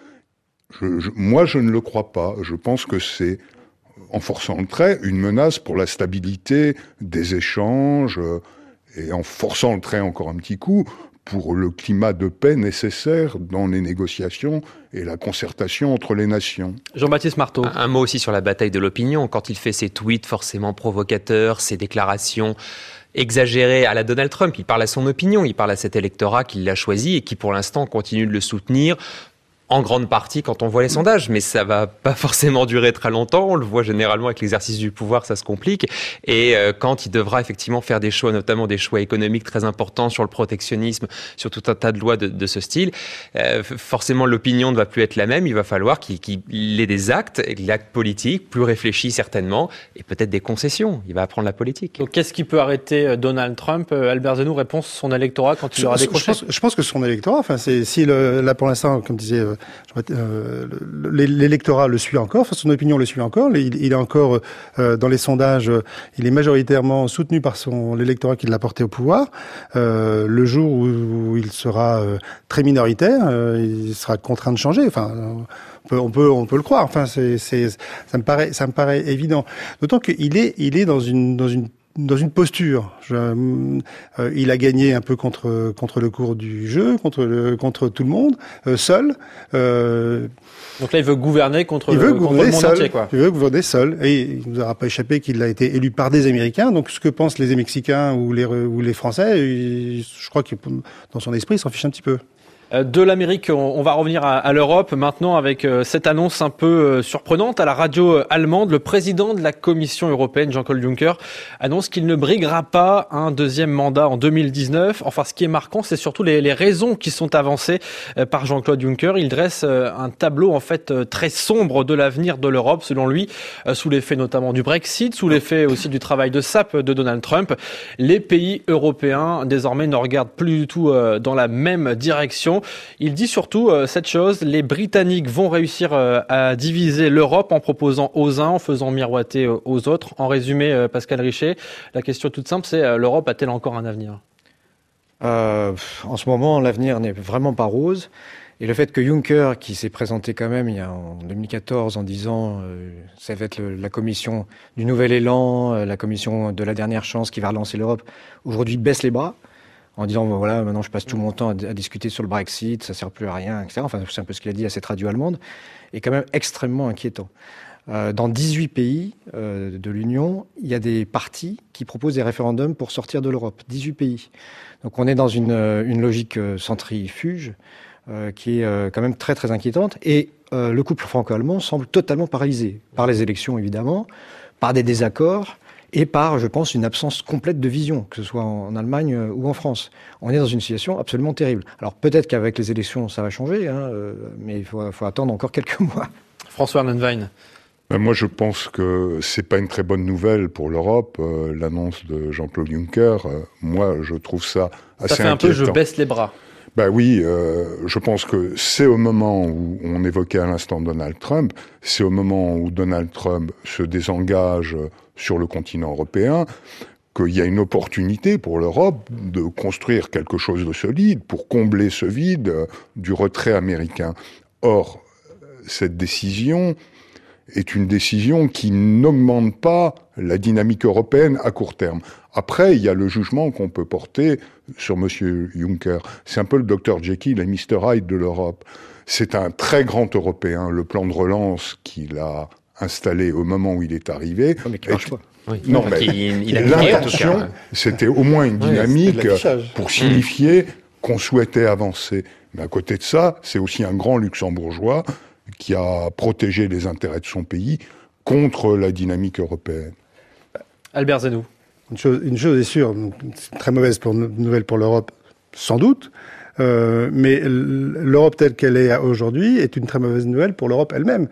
Moi, je ne le crois pas. Je pense que c'est, en forçant le trait, une menace pour la stabilité des échanges et en forçant le trait encore un petit coup pour le climat de paix nécessaire dans les négociations et la concertation entre les nations. Jean-Baptiste Marteau. Un mot aussi sur la bataille de l'opinion. Quand il fait ses tweets forcément provocateurs, ses déclarations exagérées à la Donald Trump, il parle à son opinion, il parle à cet électorat qui l'a choisi et qui pour l'instant continue de le soutenir. En grande partie quand on voit les sondages, mais ça va pas forcément durer très longtemps. On le voit généralement avec l'exercice du pouvoir, ça se complique. Et quand il devra effectivement faire des choix, notamment des choix économiques très importants sur le protectionnisme, sur tout un tas de lois de ce style, forcément l'opinion ne va plus être la même. Il va falloir qu'il ait des actes politiques plus réfléchis certainement, et peut-être des concessions. Il va apprendre la politique. Donc qu'est-ce qui peut arrêter Donald Trump? Albert Zenou, réponse son électorat quand il aura décroché. Je pense que son électorat, là pour l'instant, comme disait l'électorat le suit encore, son opinion le suit encore, il est encore dans les sondages, il est majoritairement soutenu par l'électorat qui l'a porté au pouvoir. Le jour où il sera très minoritaire, il sera contraint de changer. Enfin, on peut le croire. Enfin, ça me paraît évident. D'autant qu'il est dans une posture. Il a gagné un peu contre le cours du jeu, contre tout le monde, seul. Donc là, il veut gouverner contre le monde entier, quoi. Il veut gouverner seul. Et il ne nous aura pas échappé qu'il a été élu par des Américains. Donc ce que pensent les Mexicains ou les Français, je crois que dans son esprit, il s'en fiche un petit peu. De l'Amérique, on va revenir à l'Europe maintenant avec cette annonce un peu surprenante. À la radio allemande, le président de la Commission européenne, Jean-Claude Juncker, annonce qu'il ne briguera pas un deuxième mandat en 2019. Enfin, ce qui est marquant, c'est surtout les raisons qui sont avancées par Jean-Claude Juncker. Il dresse un tableau en fait très sombre de l'avenir de l'Europe, selon lui, sous l'effet notamment du Brexit, sous l'effet aussi du travail de sape de Donald Trump. Les pays européens, désormais, ne regardent plus du tout dans la même direction. Fillon. Il dit surtout cette chose, les Britanniques vont réussir à diviser l'Europe en proposant aux uns, en faisant miroiter aux autres. En résumé, Pascal Richet, la question toute simple, c'est l'Europe a-t-elle encore un avenir ? En ce moment, l'avenir n'est vraiment pas rose. Et le fait que Juncker, qui s'est présenté quand même en 2014 en disant ça va être la commission du nouvel élan, la commission de la dernière chance qui va relancer l'Europe, aujourd'hui baisse les bras en disant voilà, maintenant je passe tout mon temps à discuter sur le Brexit, ça sert plus à rien, etc. Enfin, c'est un peu ce qu'il a dit à cette radio allemande, est quand même extrêmement inquiétant. Dans 18 pays de l'Union, il y a des partis qui proposent des référendums pour sortir de l'Europe. 18 pays. Donc on est dans une logique centrifuge qui est quand même très très inquiétante. Et le couple franco-allemand semble totalement paralysé par les élections évidemment, par des désaccords et par, je pense, une absence complète de vision, que ce soit en Allemagne ou en France. On est dans une situation absolument terrible. Alors peut-être qu'avec les élections ça va changer, mais il faut attendre encore quelques mois. François Arnonvijn. Moi, je pense que c'est pas une très bonne nouvelle pour l'Europe, l'annonce de Jean-Claude Juncker. Moi, je trouve ça assez inquiétant. Ça fait un peu je baisse les bras. Oui, je pense que c'est au moment où on évoquait à l'instant Donald Trump, c'est au moment où Donald Trump se désengage sur le continent européen qu'il y a une opportunité pour l'Europe de construire quelque chose de solide pour combler ce vide du retrait américain. Or, cette décision est une décision qui n'augmente pas la dynamique européenne à court terme. Après, il y a le jugement qu'on peut porter sur M. Juncker. C'est un peu le Dr Jekyll et Mr Hyde de l'Europe. C'est un très grand Européen. Le plan de relance qu'il a installé au moment où il est arrivé... Mais qui marche pas. Oui. Non, mais l'intention, c'était au moins une dynamique pour signifier qu'on souhaitait avancer. Mais à côté de ça, c'est aussi un grand luxembourgeois qui a protégé les intérêts de son pays contre la dynamique européenne. Albert Zenou. Une chose est sûre, c'est une très mauvaise nouvelle pour l'Europe, sans doute, mais l'Europe telle qu'elle est aujourd'hui est une très mauvaise nouvelle pour l'Europe elle-même.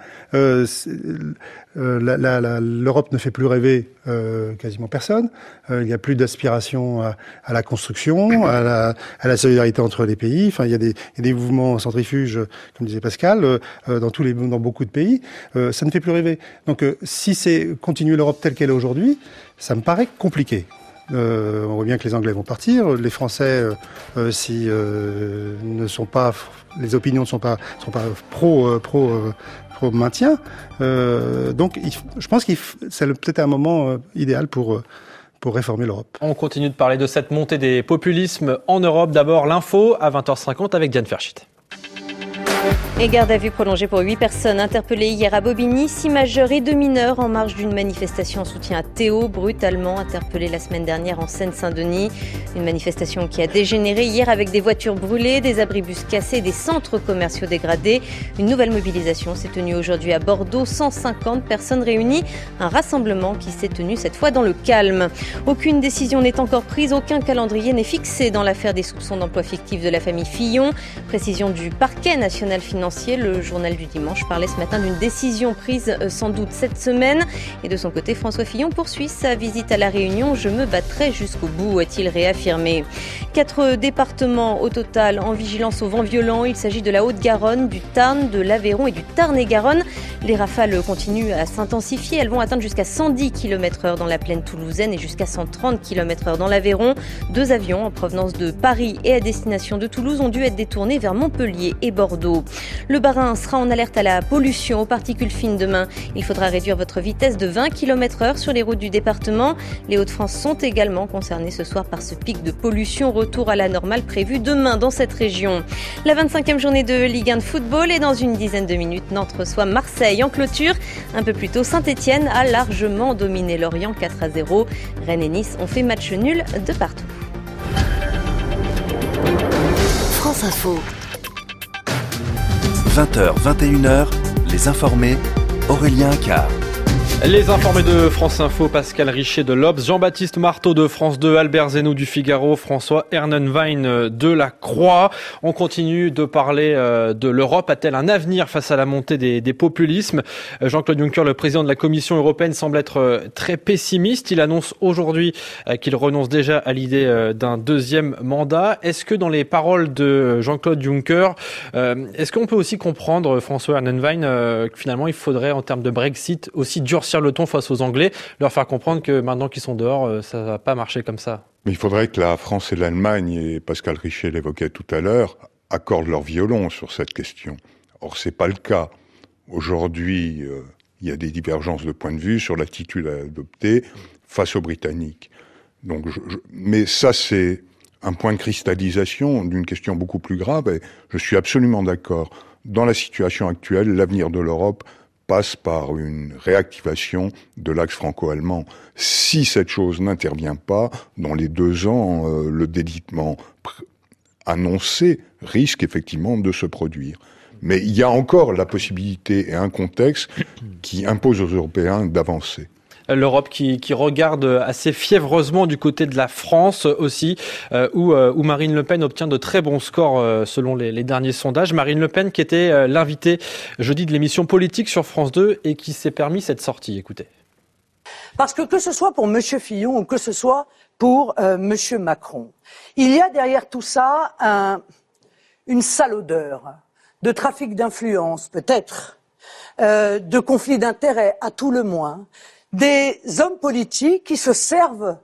L'Europe ne fait plus rêver quasiment personne. Il n'y a plus d'aspiration à la construction, à la solidarité entre les pays. Enfin, il y a des mouvements centrifuges, comme disait Pascal, dans beaucoup de pays. Ça ne fait plus rêver. Donc, si c'est continuer l'Europe telle qu'elle est aujourd'hui, ça me paraît compliqué. On voit bien que les Anglais vont partir. Les Français, si ne sont pas, les opinions ne sont pas pro maintien. Donc, je pense que c'est peut-être un moment idéal pour réformer l'Europe. On continue de parler de cette montée des populismes en Europe. D'abord, l'info à 20h50 avec Diane Ferchit. Et garde à vue prolongée pour 8 personnes interpellées hier à Bobigny, 6 majeurs et 2 mineurs en marge d'une manifestation en soutien à Théo, brutalement interpellé la semaine dernière en Seine-Saint-Denis. Une manifestation qui a dégénéré hier avec des voitures brûlées, des abribus cassés, des centres commerciaux dégradés. Une nouvelle mobilisation s'est tenue aujourd'hui à Bordeaux, 150 personnes réunies. Un rassemblement qui s'est tenu cette fois dans le calme. Aucune décision n'est encore prise, aucun calendrier n'est fixé dans l'affaire des soupçons d'emploi fictif de la famille Fillon. Précision du parquet national financier. Le journal du dimanche parlait ce matin d'une décision prise sans doute cette semaine. Et de son côté, François Fillon poursuit sa visite à La Réunion. Je me battrai jusqu'au bout, a-t-il réaffirmé. 4 départements au total en vigilance au vent violent. Il s'agit de la Haute-Garonne, du Tarn, de l'Aveyron et du Tarn-et-Garonne. Les rafales continuent à s'intensifier. Elles vont atteindre jusqu'à 110 km/h dans la plaine toulousaine et jusqu'à 130 km/h dans l'Aveyron. 2 avions en provenance de Paris et à destination de Toulouse ont dû être détournés vers Montpellier et Bordeaux. Le Bas-Rhin sera en alerte à la pollution aux particules fines demain. Il faudra réduire votre vitesse de 20 km/h sur les routes du département. Les Hauts-de-France sont également concernés ce soir par ce pic de pollution. Retour à la normale prévu demain dans cette région. La 25e journée de Ligue 1 de football et dans une dizaine de minutes, Nantes reçoit Marseille en clôture. Un peu plus tôt, Saint-Etienne a largement dominé Lorient 4-0. Rennes et Nice ont fait match nul de partout. France Info. 20h, 21h, les informés, Aurélien Accard. Les informés de France Info, Pascal Richer de l'Obs, Jean-Baptiste Marteau de France 2, Albert Zenou du Figaro, François Ernenwein de La Croix. On continue de parler de l'Europe. A-t-elle un avenir face à la montée des populismes ? Jean-Claude Juncker, le président de la Commission européenne, semble être très pessimiste. Il annonce aujourd'hui qu'il renonce déjà à l'idée d'un deuxième mandat. Est-ce que dans les paroles de Jean-Claude Juncker, est-ce qu'on peut aussi comprendre, François Ernenwein, que finalement il faudrait en termes de Brexit aussi durcir le ton face aux Anglais, leur faire comprendre que maintenant qu'ils sont dehors, ça va pas marcher comme ça. Mais il faudrait que la France et l'Allemagne, et Pascal Richer l'évoquait tout à l'heure, accordent leur violon sur cette question. Or, c'est pas le cas. Aujourd'hui, il y a des divergences de point de vue sur l'attitude à adopter face aux Britanniques. Donc, mais ça, c'est un point de cristallisation d'une question beaucoup plus grave, et je suis absolument d'accord. Dans la situation actuelle, l'avenir de l'Europe passe par une réactivation de l'axe franco-allemand. Si cette chose n'intervient pas, dans les 2 ans, le délitement annoncé risque effectivement de se produire. Mais il y a encore la possibilité et un contexte qui impose aux Européens d'avancer. L'Europe qui regarde assez fiévreusement du côté de la France aussi, où Marine Le Pen obtient de très bons scores selon les derniers sondages. Marine Le Pen qui était l'invitée jeudi de l'émission Politique sur France 2 et qui s'est permis cette sortie. Écoutez. Parce que ce soit pour M. Fillon ou que ce soit pour M. Macron, il y a derrière tout ça une sale odeur de trafic d'influence peut-être, de conflit d'intérêts à tout le moins, des hommes politiques qui se servent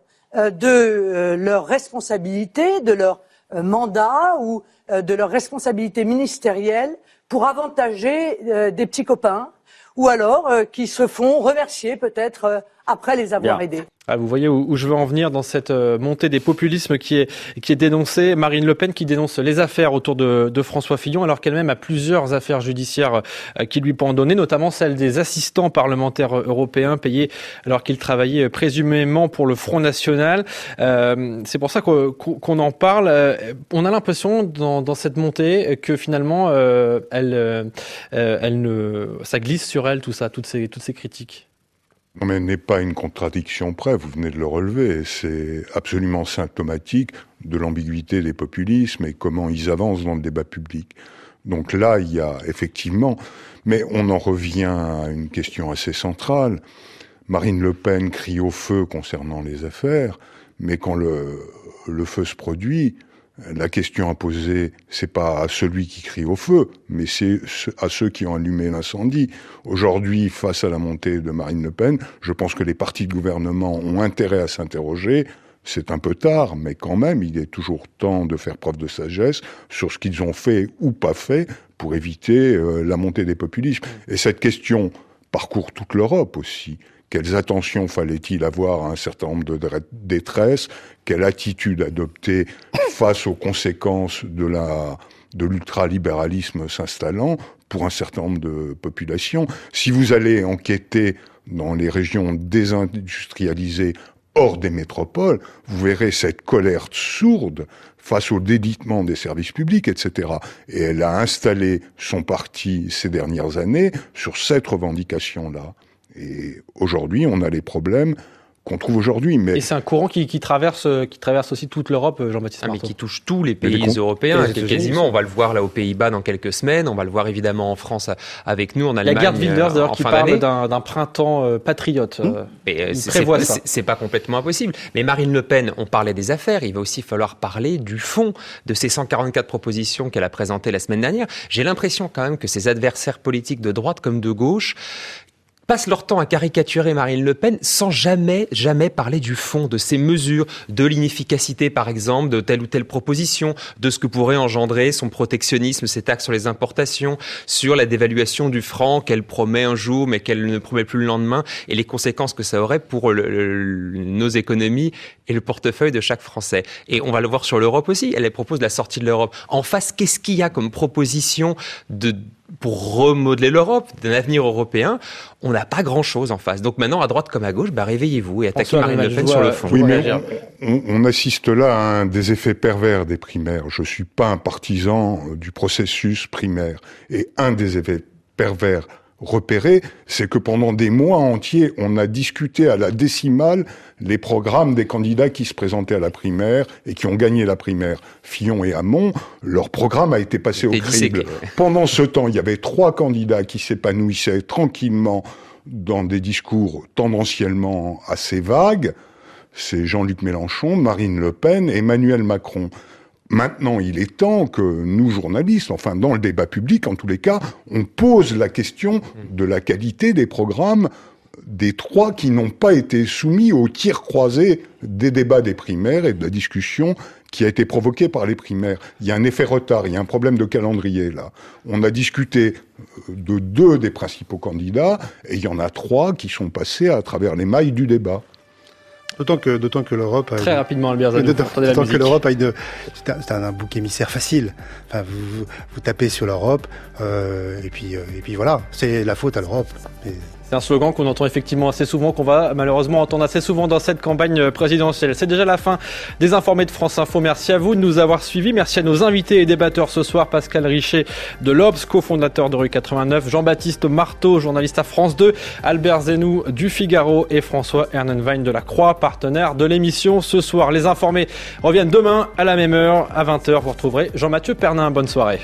de leur responsabilité, de leur mandat ou de leur responsabilité ministérielle pour avantager des petits copains ou alors qui se font remercier peut-être après les avoir aidés. Ah, vous voyez où je veux en venir dans cette montée des populismes qui est dénoncée. Marine Le Pen qui dénonce les affaires autour de François Fillon alors qu'elle-même a plusieurs affaires judiciaires qui lui pendonnaient, notamment celle des assistants parlementaires européens payés alors qu'ils travaillaient présumément pour le Front National. C'est pour ça qu'on en parle. On a l'impression dans cette montée que finalement ça glisse sur elle tout ça, toutes ces critiques. Non, mais n'est pas une contradiction près, vous venez de le relever, c'est absolument symptomatique de l'ambiguïté des populismes et comment ils avancent dans le débat public. Donc là, il y a effectivement, mais on en revient à une question assez centrale. Marine Le Pen crie au feu concernant les affaires, mais quand le feu se produit, la question à poser, c'est pas à celui qui crie au feu, mais c'est à ceux qui ont allumé l'incendie. Aujourd'hui, face à la montée de Marine Le Pen, je pense que les partis de gouvernement ont intérêt à s'interroger. C'est un peu tard, mais quand même, il est toujours temps de faire preuve de sagesse sur ce qu'ils ont fait ou pas fait pour éviter la montée des populismes. Et cette question parcourt toute l'Europe aussi. Quelles attentions fallait-il avoir à un certain nombre de détresses? Quelle attitude adopter face aux conséquences de l'ultralibéralisme s'installant pour un certain nombre de populations? Si vous allez enquêter dans les régions désindustrialisées hors des métropoles, vous verrez cette colère sourde face au délitement des services publics, etc. Et elle a installé son parti ces dernières années sur cette revendication-là. Et aujourd'hui, on a les problèmes qu'on trouve aujourd'hui. Mais... Et c'est un courant qui traverse aussi toute l'Europe, Jean-Baptiste Marteau. Mais qui touche tous les pays européens, quasiment. On va le voir là aux Pays-Bas dans quelques semaines, on va le voir évidemment en France avec nous, en Allemagne. La Gerd Wilders d'ailleurs qui parle d'un printemps patriote. C'est pas complètement impossible. Mais Marine Le Pen, on parlait des affaires, il va aussi falloir parler du fond de ces 144 propositions qu'elle a présentées la semaine dernière. J'ai l'impression quand même que ses adversaires politiques de droite comme de gauche passent leur temps à caricaturer Marine Le Pen sans jamais parler du fond, de ses mesures, de l'inefficacité par exemple, de telle ou telle proposition, de ce que pourrait engendrer son protectionnisme, ses taxes sur les importations, sur la dévaluation du franc qu'elle promet un jour mais qu'elle ne promet plus le lendemain, et les conséquences que ça aurait pour nos économies et le portefeuille de chaque Français. Et on va le voir sur l'Europe aussi, elle propose la sortie de l'Europe. En face, qu'est-ce qu'il y a comme proposition pour remodeler l'Europe, d'un avenir européen? On n'a pas grand-chose en face. Donc maintenant, à droite comme à gauche, réveillez-vous et attaquez Marine Le Pen sur le fond. Oui, mais on assiste là à un des effets pervers des primaires. Je suis pas un partisan du processus primaire. Et un des effets pervers repéré, c'est que pendant des mois entiers, on a discuté à la décimale les programmes des candidats qui se présentaient à la primaire et qui ont gagné la primaire. Fillon et Hamon, leur programme a été passé au crible. Pendant ce temps, il y avait 3 candidats qui s'épanouissaient tranquillement dans des discours tendanciellement assez vagues. C'est Jean-Luc Mélenchon, Marine Le Pen et Emmanuel Macron. Maintenant, il est temps que nous, journalistes, enfin dans le débat public, en tous les cas, on pose la question de la qualité des programmes des 3 qui n'ont pas été soumis au tir croisé des débats des primaires et de la discussion qui a été provoquée par les primaires. Il y a un effet retard, il y a un problème de calendrier là. On a discuté de 2 des principaux candidats et il y en a 3 qui sont passés à travers les mailles du débat. D'autant que l'Europe a très rapidement, Albert Zanou, d'autant que l'Europe a c'est un bouc émissaire facile. Enfin, vous tapez sur l'Europe et puis voilà, c'est la faute à l'Europe. C'est un slogan qu'on entend effectivement assez souvent, qu'on va malheureusement entendre assez souvent dans cette campagne présidentielle. C'est déjà la fin des Informés de France Info. Merci à vous de nous avoir suivis. Merci à nos invités et débatteurs ce soir. Pascal Richet de l'Obs, cofondateur de Rue 89. Jean-Baptiste Marteau, journaliste à France 2. Albert Zanou du Figaro et François Ernenwein de la Croix, partenaire de l'émission ce soir. Les Informés reviennent demain à la même heure, à 20h. Vous retrouverez Jean-Mathieu Pernin. Bonne soirée.